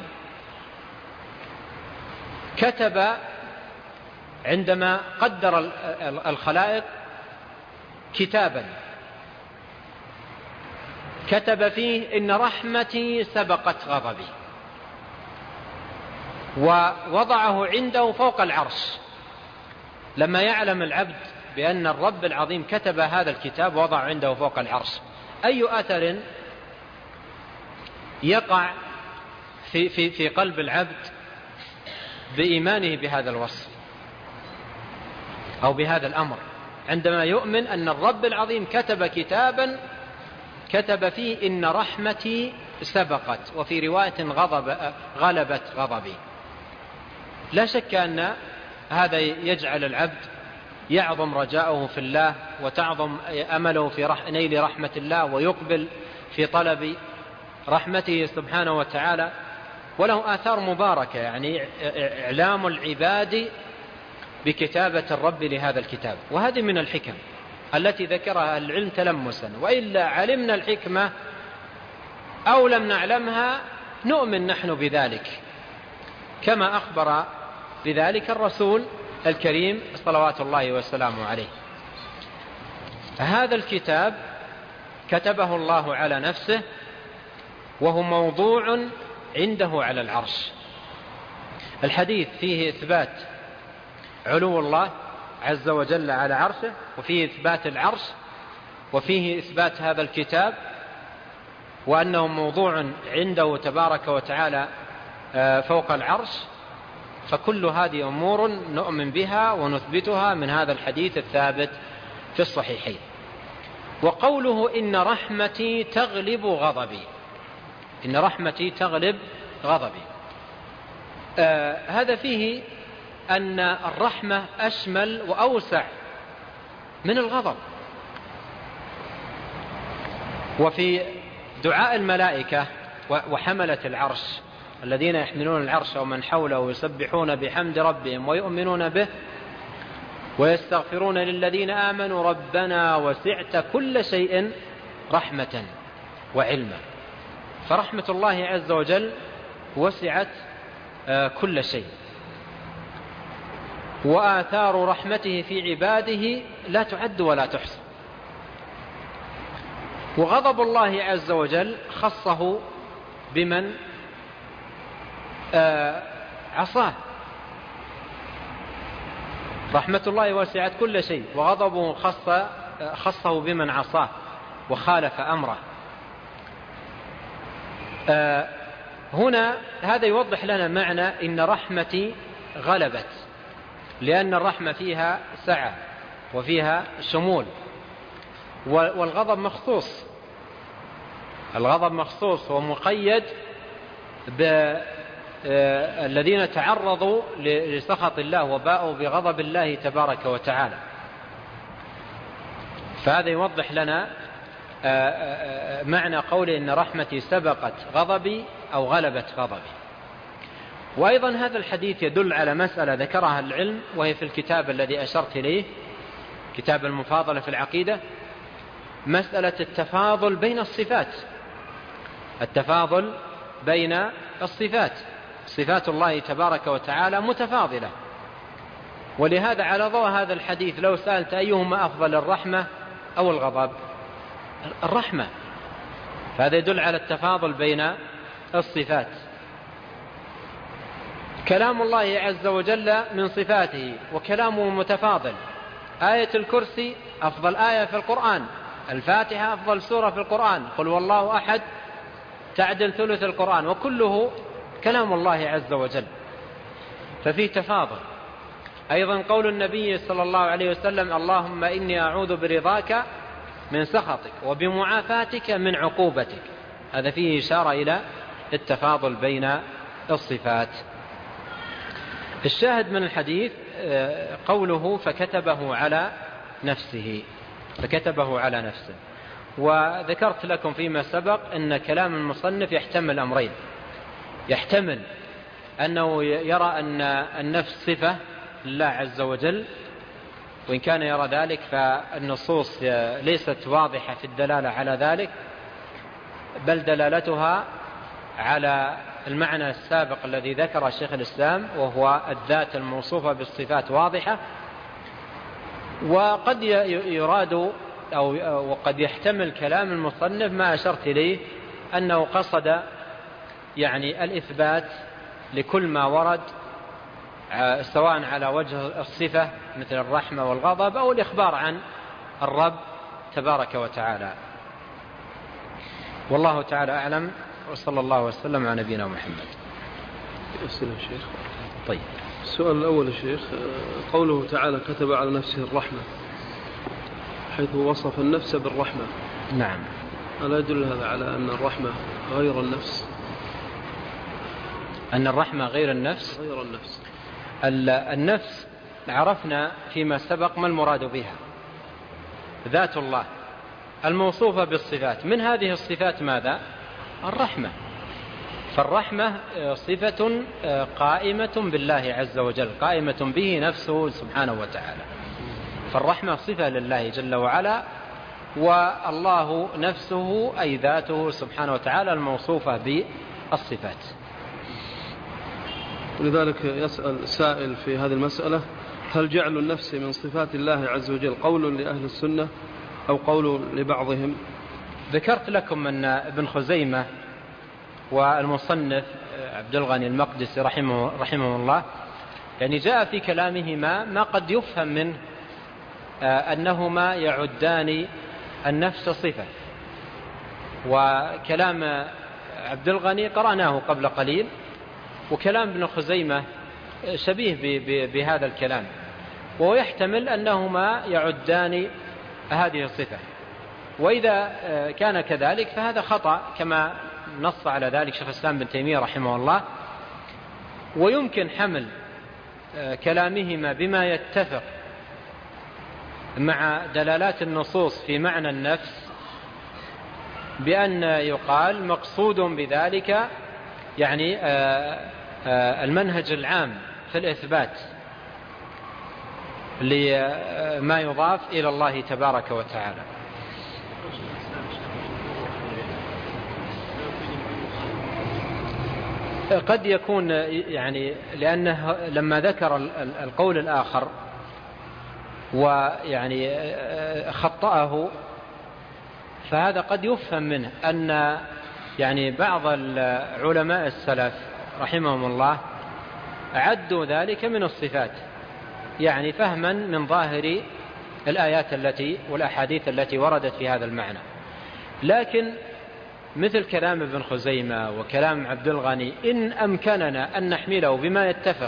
كتب عندما قدر الخلائق كتابا كتب فيه إن رحمتي سبقت غضبي، ووضعه عنده فوق العرش. لما يعلم العبد بأن الرب العظيم كتب هذا الكتاب ووضع عنده فوق العرش، أي أثر يقع في, في, في قلب العبد بإيمانه بهذا الوصف أو بهذا الأمر، عندما يؤمن أن الرب العظيم كتب كتابا كتب فيه إن رحمتي سبقت، وفي رواية غضب غلبت غضبي. لا شك أن هذا يجعل العبد يعظم رجاؤه في الله وتعظم أمله في رح... نيل رحمة الله، ويقبل في طلب رحمته سبحانه وتعالى. وله آثار مباركة، يعني إعلام العباد بكتابة الرب لهذا الكتاب. وهذه من الحكم التي ذكرها العلم تلمسا، وإلا علمنا الحكمة أو لم نعلمها نؤمن نحن بذلك، كما أخبر بذلك الرسول الكريم صلوات الله وسلامه عليه. هذا الكتاب كتبه الله على نفسه، وهو موضوع عنده على العرش. الحديث فيه إثبات علو الله عز وجل على عرشه، وفيه إثبات العرش، وفيه إثبات هذا الكتاب وأنه موضوع عنده تبارك وتعالى فوق العرش. فكل هذه أمور نؤمن بها ونثبتها من هذا الحديث الثابت في الصحيحين. وقوله إن رحمتي تغلب غضبي، إن رحمتي تغلب غضبي، آه هذا فيه أن الرحمة أشمل وأوسع من الغضب. وفي دعاء الملائكة وحملة العرش الذين يحملون العرش ومن حوله يسبحون بحمد ربهم ويؤمنون به ويستغفرون للذين آمنوا ربنا وسعت كل شيء رحمة وعلما. فرحمة الله عز وجل وسعت كل شيء، وآثار رحمته في عباده لا تعد ولا تحصى. وغضب الله عز وجل خصه بمن عصاه. رحمة الله وسعت كل شيء، وغضبه خص خصه بمن عصاه وخالف أمره. هنا هذا يوضح لنا معنى إن رحمتي غلبت، لأن الرحمة فيها سعة وفيها شمول، والغضب مخصوص. الغضب مخصوص ومقيد بالذين تعرضوا لسخط الله وباءوا بغضب الله تبارك وتعالى. فهذا يوضح لنا معنى قوله إن رحمتي سبقت غضبي أو غلبت غضبي. وأيضا هذا الحديث يدل على مسألة ذكرها العلم، وهي في الكتاب الذي أشرت إليه، كتاب المفاضلة في العقيدة، مسألة التفاضل بين الصفات. التفاضل بين الصفات، صفات الله تبارك وتعالى متفاضلة. ولهذا على ضوء هذا الحديث لو سألت أيهما أفضل، الرحمة أو الغضب؟ الرحمة. فهذا يدل على التفاضل بين الصفات. كلام الله عز وجل من صفاته وكلامه متفاضل. آية الكرسي أفضل آية في القرآن، الفاتحة أفضل سورة في القرآن، قل والله أحد تعدل ثلث القرآن، وكله كلام الله عز وجل، ففيه تفاضل. أيضا قول النبي صلى الله عليه وسلم اللهم إني أعوذ برضاك من سخطك وبمعافاتك من عقوبتك، هذا فيه إشارة إلى التفاضل بين الصفات. الشاهد من الحديث قوله فكتبه على نفسه، فكتبه على نفسه. وذكرت لكم فيما سبق أن كلام المصنف يحتمل أمرين: يحتمل أنه يرى أن النفس صفة لله عز وجل، وإن كان يرى ذلك فالنصوص ليست واضحة في الدلالة على ذلك، بل دلالتها على المعنى السابق الذي ذكر شيخ الإسلام، وهو الذات الموصوفة بالصفات واضحة. وقد يراد أو وقد يحتمل كلام المصنف ما أشرت إليه، أنه قصد يعني الإثبات لكل ما ورد سواء على وجه الصفة مثل الرحمة والغضب، أو الإخبار عن الرب تبارك وتعالى. والله تعالى أعلم، وصلى الله وسلم على نبينا محمد. أسئلة شيخ. طيب، السؤال الأول يا شيخ، قوله تعالى كتب على نفسه الرحمة، حيث وصف النفس بالرحمة، نعم، ألا يدل هذا على أن الرحمة غير النفس؟ أن الرحمة غير النفس؟ غير النفس. النفس عرفنا فيما سبق ما المراد بها، ذات الله الموصوفة بالصفات. من هذه الصفات ماذا؟ الرحمة. فالرحمة صفة قائمة بالله عز وجل، قائمة به نفسه سبحانه وتعالى. فالرحمة صفة لله جل وعلا، والله نفسه أي ذاته سبحانه وتعالى الموصوفة بالصفات. ولذلك يسأل سائل في هذه المسألة: هل جعل النفس من صفات الله عز وجل قول لأهل السنة أو قول لبعضهم؟ ذكرت لكم أن ابن خزيمة والمصنف عبد الغني المقدسي رحمه, رحمه الله يعني جاء في كلامهما ما قد يفهم منه أنهما يعدان النفس صفة. وكلام عبد الغني قرأناه قبل قليل، وكلام ابن خزيمة شبيه بهذا الكلام، وهو يحتمل أنهما يعدان هذه الصفة. وإذا كان كذلك فهذا خطأ، كما نص على ذلك شيخ الإسلام بن تيمية رحمه الله. ويمكن حمل كلامهما بما يتفق مع دلالات النصوص في معنى النفس، بأن يقال مقصود بذلك يعني المنهج العام في الإثبات، لما يضاف إلى الله تبارك وتعالى. قد يكون يعني لأنه لما ذكر القول الآخر ويعني خطأه، فهذا قد يفهم منه أن يعني بعض العلماء السلف رحمهم الله عدوا ذلك من الصفات، يعني فهما من ظاهر الآيات التي والأحاديث التي وردت في هذا المعنى. لكن مثل كلام ابن خزيمة وكلام عبد الغني إن أمكننا أن نحمله بما يتفق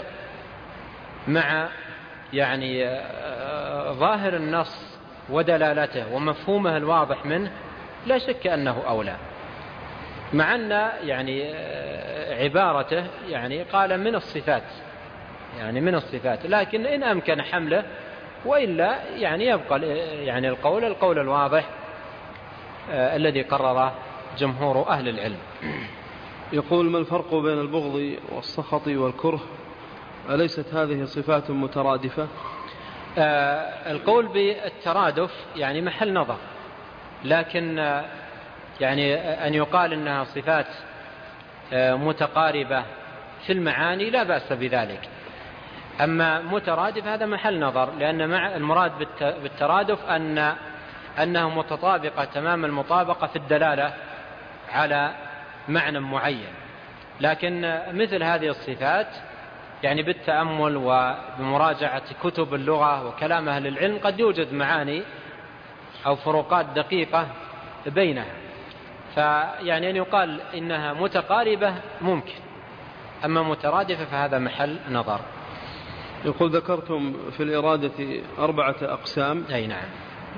مع يعني ظاهر النص ودلالته ومفهومه الواضح منه لا شك أنه أولى، مع أن يعني عبارته يعني قال من الصفات، يعني من الصفات، لكن إن أمكن حمله، وإلا يعني يبقى يعني القول القول الواضح آه الذي قرره جمهور أهل العلم. يقول: ما الفرق بين البغض والسخط والكره؟ أليست هذه صفات مترادفة؟ آه القول بالترادف يعني محل نظر، لكن آه يعني أن يقال أنها صفات آه متقاربة في المعاني لا بأس بذلك. أما مترادف هذا محل نظر، لأن مع المراد بالترادف أن أنها متطابقة تمام المطابقة في الدلالة على معنى معين. لكن مثل هذه الصفات يعني بالتأمل وبمراجعة كتب اللغة وكلام أهل العلم قد يوجد معاني أو فروقات دقيقة بينها، فيعني أن يقال إنها متقاربة ممكن، أما مترادفة فهذا محل نظر. يقول: ذكرتم في الإرادة أربعة أقسام. أي نعم.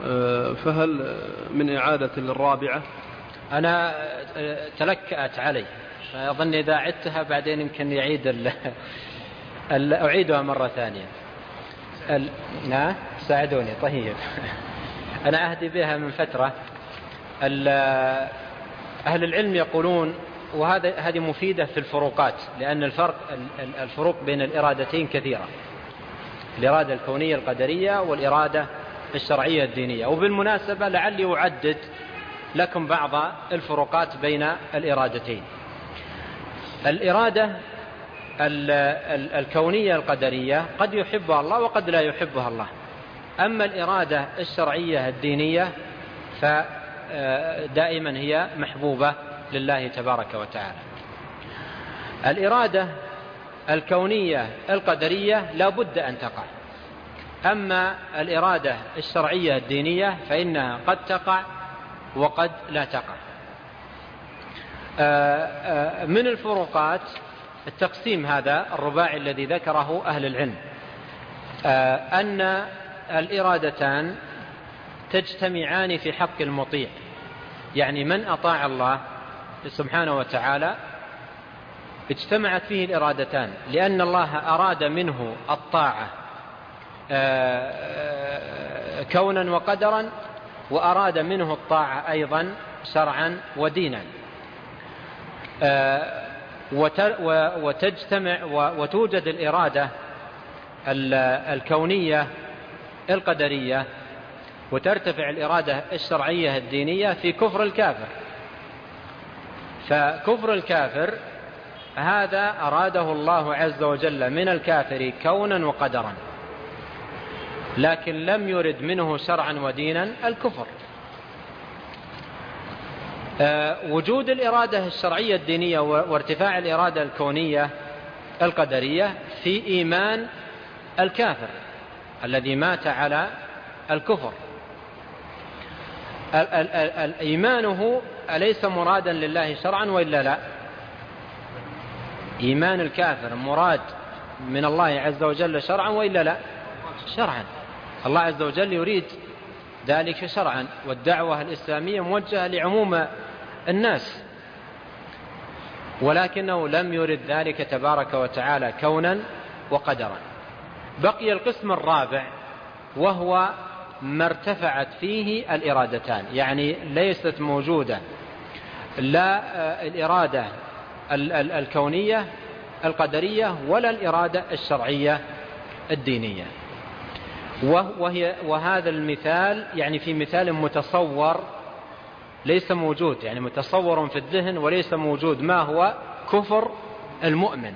فهل من إعادة للرابعة؟ أنا تلكأت علي، أظن إذا عدتها بعدين يمكن يعيد ال... ال... أعيدها مرة ثانية. ال... نعم ساعدوني. طيب أنا أهدي بها من فترة. ال... أهل العلم يقولون، وهذا هذه مفيدة في الفروقات، لأن الفرق الفروق بين الإرادتين كثيرة، الإرادة الكونية القدرية والإرادة الشرعية الدينية. وبالمناسبة لعلي أعدد لكم بعض الفروقات بين الإرادتين. الإرادة الكونية القدرية قد يحبها الله وقد لا يحبها الله، أما الإرادة الشرعية الدينية فدائما هي محبوبة لله تبارك وتعالى. الإرادة الكونية القدرية لا بد أن تقع، أما الإرادة الشرعية الدينية فإنها قد تقع وقد لا تقع. من الفروقات التقسيم هذا الرباعي الذي ذكره أهل العلم، أن الإرادتان تجتمعان في حق المطيع، يعني من أطاع الله سبحانه وتعالى اجتمعت فيه الإرادتان، لأن الله أراد منه الطاعة كونا وقدرا، وأراد منه الطاعة أيضا شرعا ودينا، وتجتمع وتوجد الإرادة الكونية القدرية وترتفع الإرادة الشرعية الدينية في كفر الكافر. فكفر الكافر هذا أراده الله عز وجل من الكافر كونا وقدرا، لكن لم يرد منه شرعا ودينا الكفر. وجود الإرادة الشرعية الدينية وارتفاع الإرادة الكونية القدرية في إيمان الكافر الذي مات على الكفر. إيمانه أليس مرادا لله شرعا وإلا لا؟ إيمان الكافر مراد من الله عز وجل شرعا وإلا لا؟ شرعا. الله عز وجل يريد ذلك شرعا، والدعوة الإسلامية موجهة لعموم الناس، ولكنه لم يرد ذلك تبارك وتعالى كونا وقدرا. بقي القسم الرابع وهو ما ارتفعت فيه الإرادتان، يعني ليست موجودة لا الإرادة الكونية القدرية ولا الإرادة الشرعية الدينية. وهي وهذا المثال يعني في مثال متصور ليس موجود، يعني متصور في الذهن وليس موجود، ما هو كفر المؤمن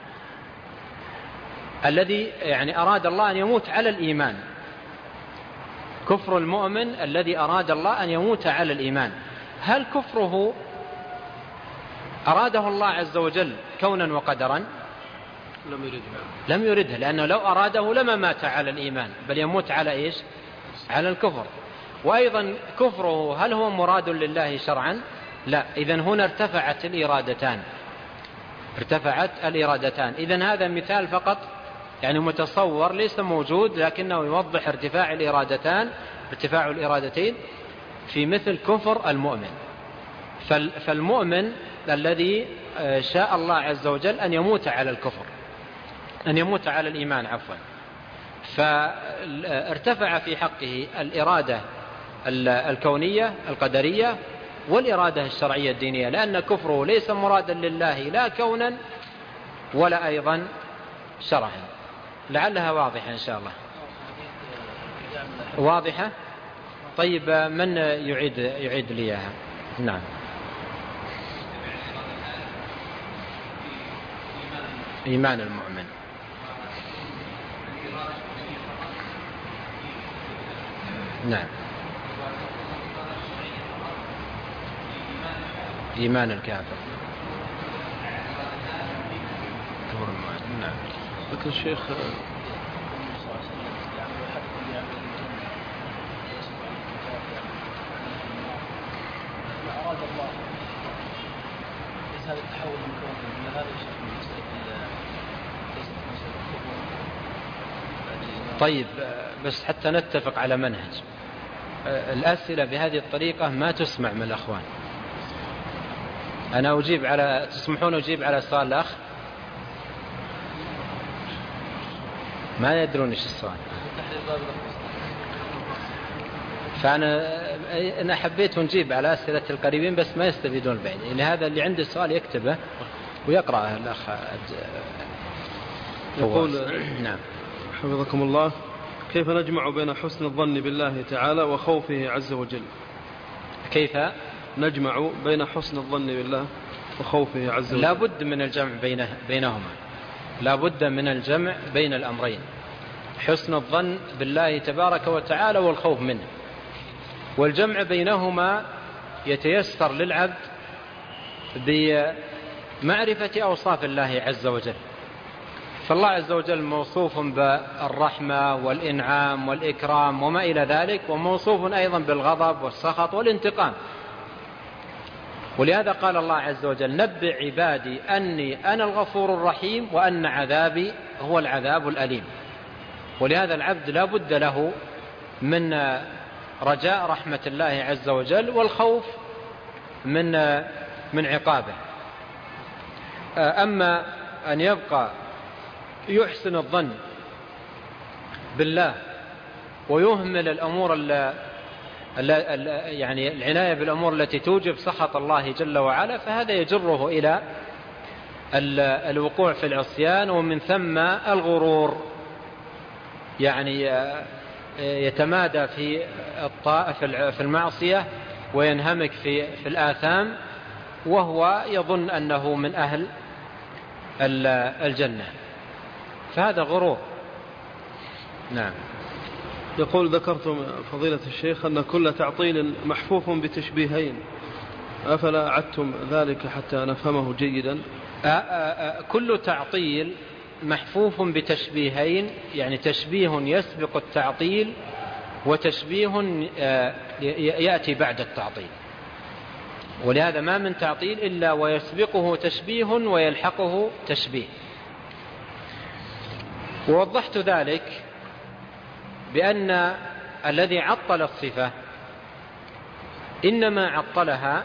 الذي يعني أراد الله أن يموت على الإيمان. كفر المؤمن الذي أراد الله أن يموت على الإيمان، هل كفره أراده الله عز وجل كونا وقدرا؟ لم يرده لم يرده، لأنه لو أراده لما مات على الإيمان، بل يموت على إيش؟ على الكفر. وأيضا كفره هل هو مراد لله شرعا؟ لا. إذن هنا ارتفعت الإرادتان ارتفعت الإرادتان إذن هذا مثال فقط يعني متصور ليس موجود، لكنه يوضح ارتفاع الإرادتان ارتفاع الإرادتين في مثل كفر المؤمن. فالمؤمن الذي شاء الله عز وجل أن يموت على الكفر، أن يموت على الإيمان عفوا، فارتفع في حقه الإرادة الكونية القدرية والإرادة الشرعية الدينية، لأن كفره ليس مرادا لله لا كونا ولا أيضا شرعا. لعلها واضحة إن شاء الله. واضحة؟ طيب من يعيد يعيد لي إياها؟ نعم. إيمان المؤمن. نعم. إيمان الكافر. نعم. لكن الشيخ أراد الله ليس هذا التحول من كون من هذا الشيء من طيب بس حتى نتفق على منهج. الأسئلة بهذه الطريقة ما تسمع من الأخوان. أنا أجيب على تسمحون أجيب على سؤال الأخ؟ ما يدرون إيش السؤال. فأنا أنا حبيت نجيب على أسئلة القريبين بس ما يستفيدون البعيد. لهذا اللي عنده السؤال يكتبه ويقرأه الأخ. يقول نعم حفظكم الله: كيف نجمع بين حسن الظن بالله تعالى وخوفه عز وجل؟ كيف نجمع بين حسن الظن بالله وخوفه عز وجل؟ لا بد من الجمع بينه بينهما لا بد من الجمع بين الأمرين، حسن الظن بالله تبارك وتعالى والخوف منه، والجمع بينهما يتيسر للعبد بمعرفة أوصاف الله عز وجل. فالله عز وجل موصوف بالرحمة والإنعام والإكرام وما إلى ذلك، وموصوف أيضا بالغضب والسخط والانتقام. ولهذا قال الله عز وجل: نبئ عبادي أني أنا الغفور الرحيم وأن عذابي هو العذاب الأليم. ولهذا العبد لا بد له من رجاء رحمة الله عز وجل والخوف من من عقابه. أما أن يبقى يحسن الظن بالله ويهمل الأمور يعني العناية بالأمور التي توجب سخط الله جل وعلا، فهذا يجره إلى الوقوع في العصيان، ومن ثم الغرور، يعني يتمادى في في المعصية وينهمك في في الآثام، وهو يظن أنه من أهل الجنة، فهذا غرور. نعم. يقول: ذكرتم فضيلة الشيخ أن كل تعطيل محفوف بتشبيهين، أفلا أعدتم ذلك حتى نفهمه جيدا؟ آآ آآ كل تعطيل محفوف بتشبيهين، يعني تشبيه يسبق التعطيل وتشبيه يأتي بعد التعطيل. ولهذا ما من تعطيل إلا ويسبقه تشبيه ويلحقه تشبيه. ووضحت ذلك بأن الذي عطل الصفة إنما عطلها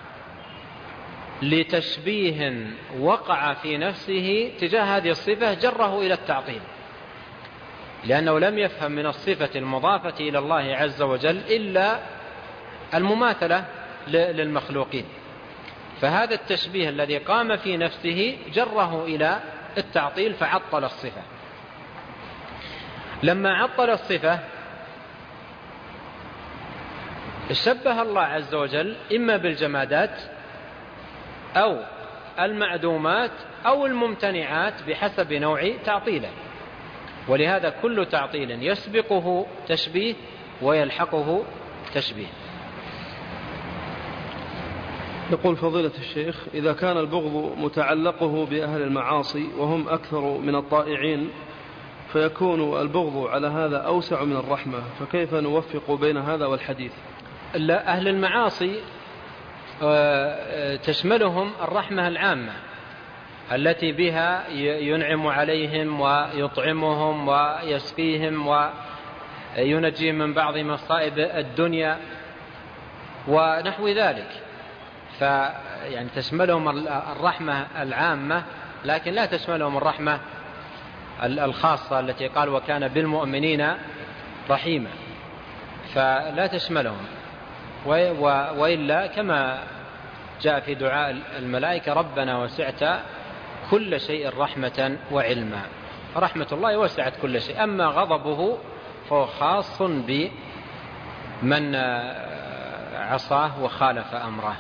لتشبيه وقع في نفسه تجاه هذه الصفة جره إلى التعطيل، لأنه لم يفهم من الصفة المضافة إلى الله عز وجل إلا المماثلة للمخلوقين، فهذا التشبيه الذي قام في نفسه جره إلى التعطيل فعطل الصفة. لما عطل الصفة شبه الله عز وجل إما بالجمادات أو المعدومات أو الممتنعات بحسب نوع تعطيله، ولهذا كل تعطيل يسبقه تشبيه ويلحقه تشبيه. يقول فضيلة الشيخ: إذا كان البغض متعلقه بأهل المعاصي وهم أكثر من الطائعين فيكون البغض على هذا أوسع من الرحمة، فكيف نوفق بين هذا والحديث؟ أهل المعاصي تشملهم الرحمة العامة التي بها ينعم عليهم ويطعمهم ويسقيهم وينجيهم من بعض مصائب الدنيا ونحو ذلك، فيعني تشملهم الرحمة العامة، لكن لا تشملهم الرحمة الخاصة التي قال وكان بالمؤمنين رحيما، فلا تشملهم. وإلا كما جاء في دعاء الملائكة: ربنا وسعت كل شيء رحمة وعلما. رحمة الله وسعت كل شيء، أما غضبه فهو خاص بمن عصاه وخالف أمره.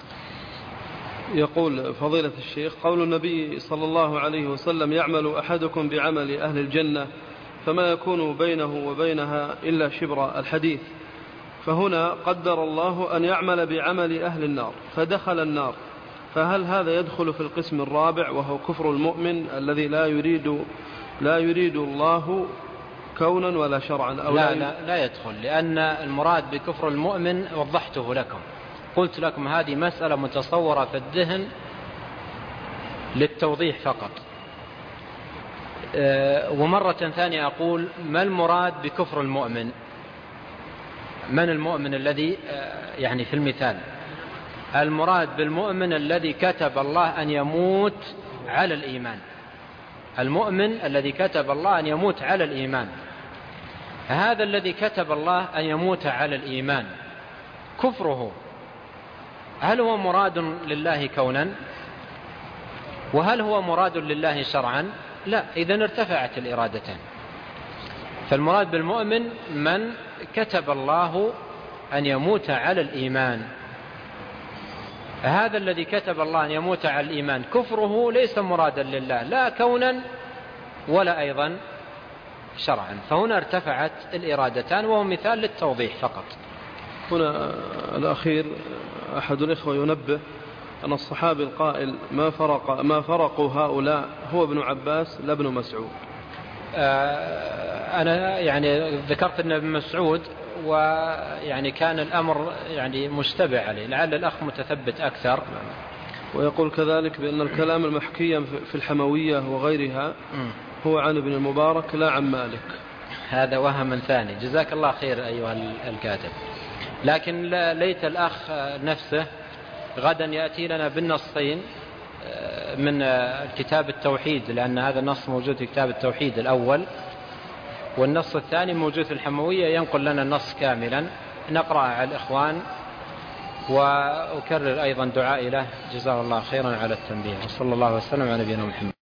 يقول فضيلة الشيخ: قول النبي صلى الله عليه وسلم: يعمل أحدكم بعمل أهل الجنة فما يكون بينه وبينها إلا شبر الحديث، فهنا قدر الله أن يعمل بعمل أهل النار فدخل النار، فهل هذا يدخل في القسم الرابع وهو كفر المؤمن الذي لا يريد لا يريد الله كونا ولا شرعا؟ أو لا, لا, لا يدخل، لأن المراد بكفر المؤمن وضحته لكم، قلت لكم هذه مسألة متصورة في الذهن للتوضيح فقط. ومرة ثانية أقول: ما المراد بكفر المؤمن؟ من المؤمن الذي يعني في المثال؟ المراد بالمؤمن الذي كتب الله أن يموت على الإيمان، المؤمن الذي كتب الله أن يموت على الإيمان. هذا الذي كتب الله أن يموت على الإيمان كفره هل هو مراد لله كونا؟ وهل هو مراد لله شرعا؟ لا، إذن ارتفعت الإرادتان. فالمراد بالمؤمن من كتب الله أن يموت على الإيمان، هذا الذي كتب الله أن يموت على الإيمان كفره ليس مرادا لله لا كونا ولا أيضا شرعا، فهنا ارتفعت الإرادتان، وهو مثال للتوضيح فقط. هنا الأخير أحد الإخوة ينبه أن الصحابي القائل ما فرق ما فرقوا هؤلاء هو ابن عباس لا ابن مسعود. أنا يعني ذكرت أن ابن مسعود، ويعني كان الأمر يعني مشتبه عليه، لعل الأخ متثبت أكثر. ويقول كذلك بأن الكلام المحكي في الحموية وغيرها هو عن ابن المبارك لا عن مالك. هذا وهم ثاني، جزاك الله خير أيها الكاتب. لكن ليت الأخ نفسه غدا يأتي لنا بالنصين من كتاب التوحيد، لأن هذا النص موجود في كتاب التوحيد الأول، والنص الثاني موجود في الحموية، ينقل لنا النص كاملا نقرأ على الإخوان. وأكرر أيضا دعائي له جزاه الله خيرا على التنبيه، وصلى الله وسلم على نبينا محمد.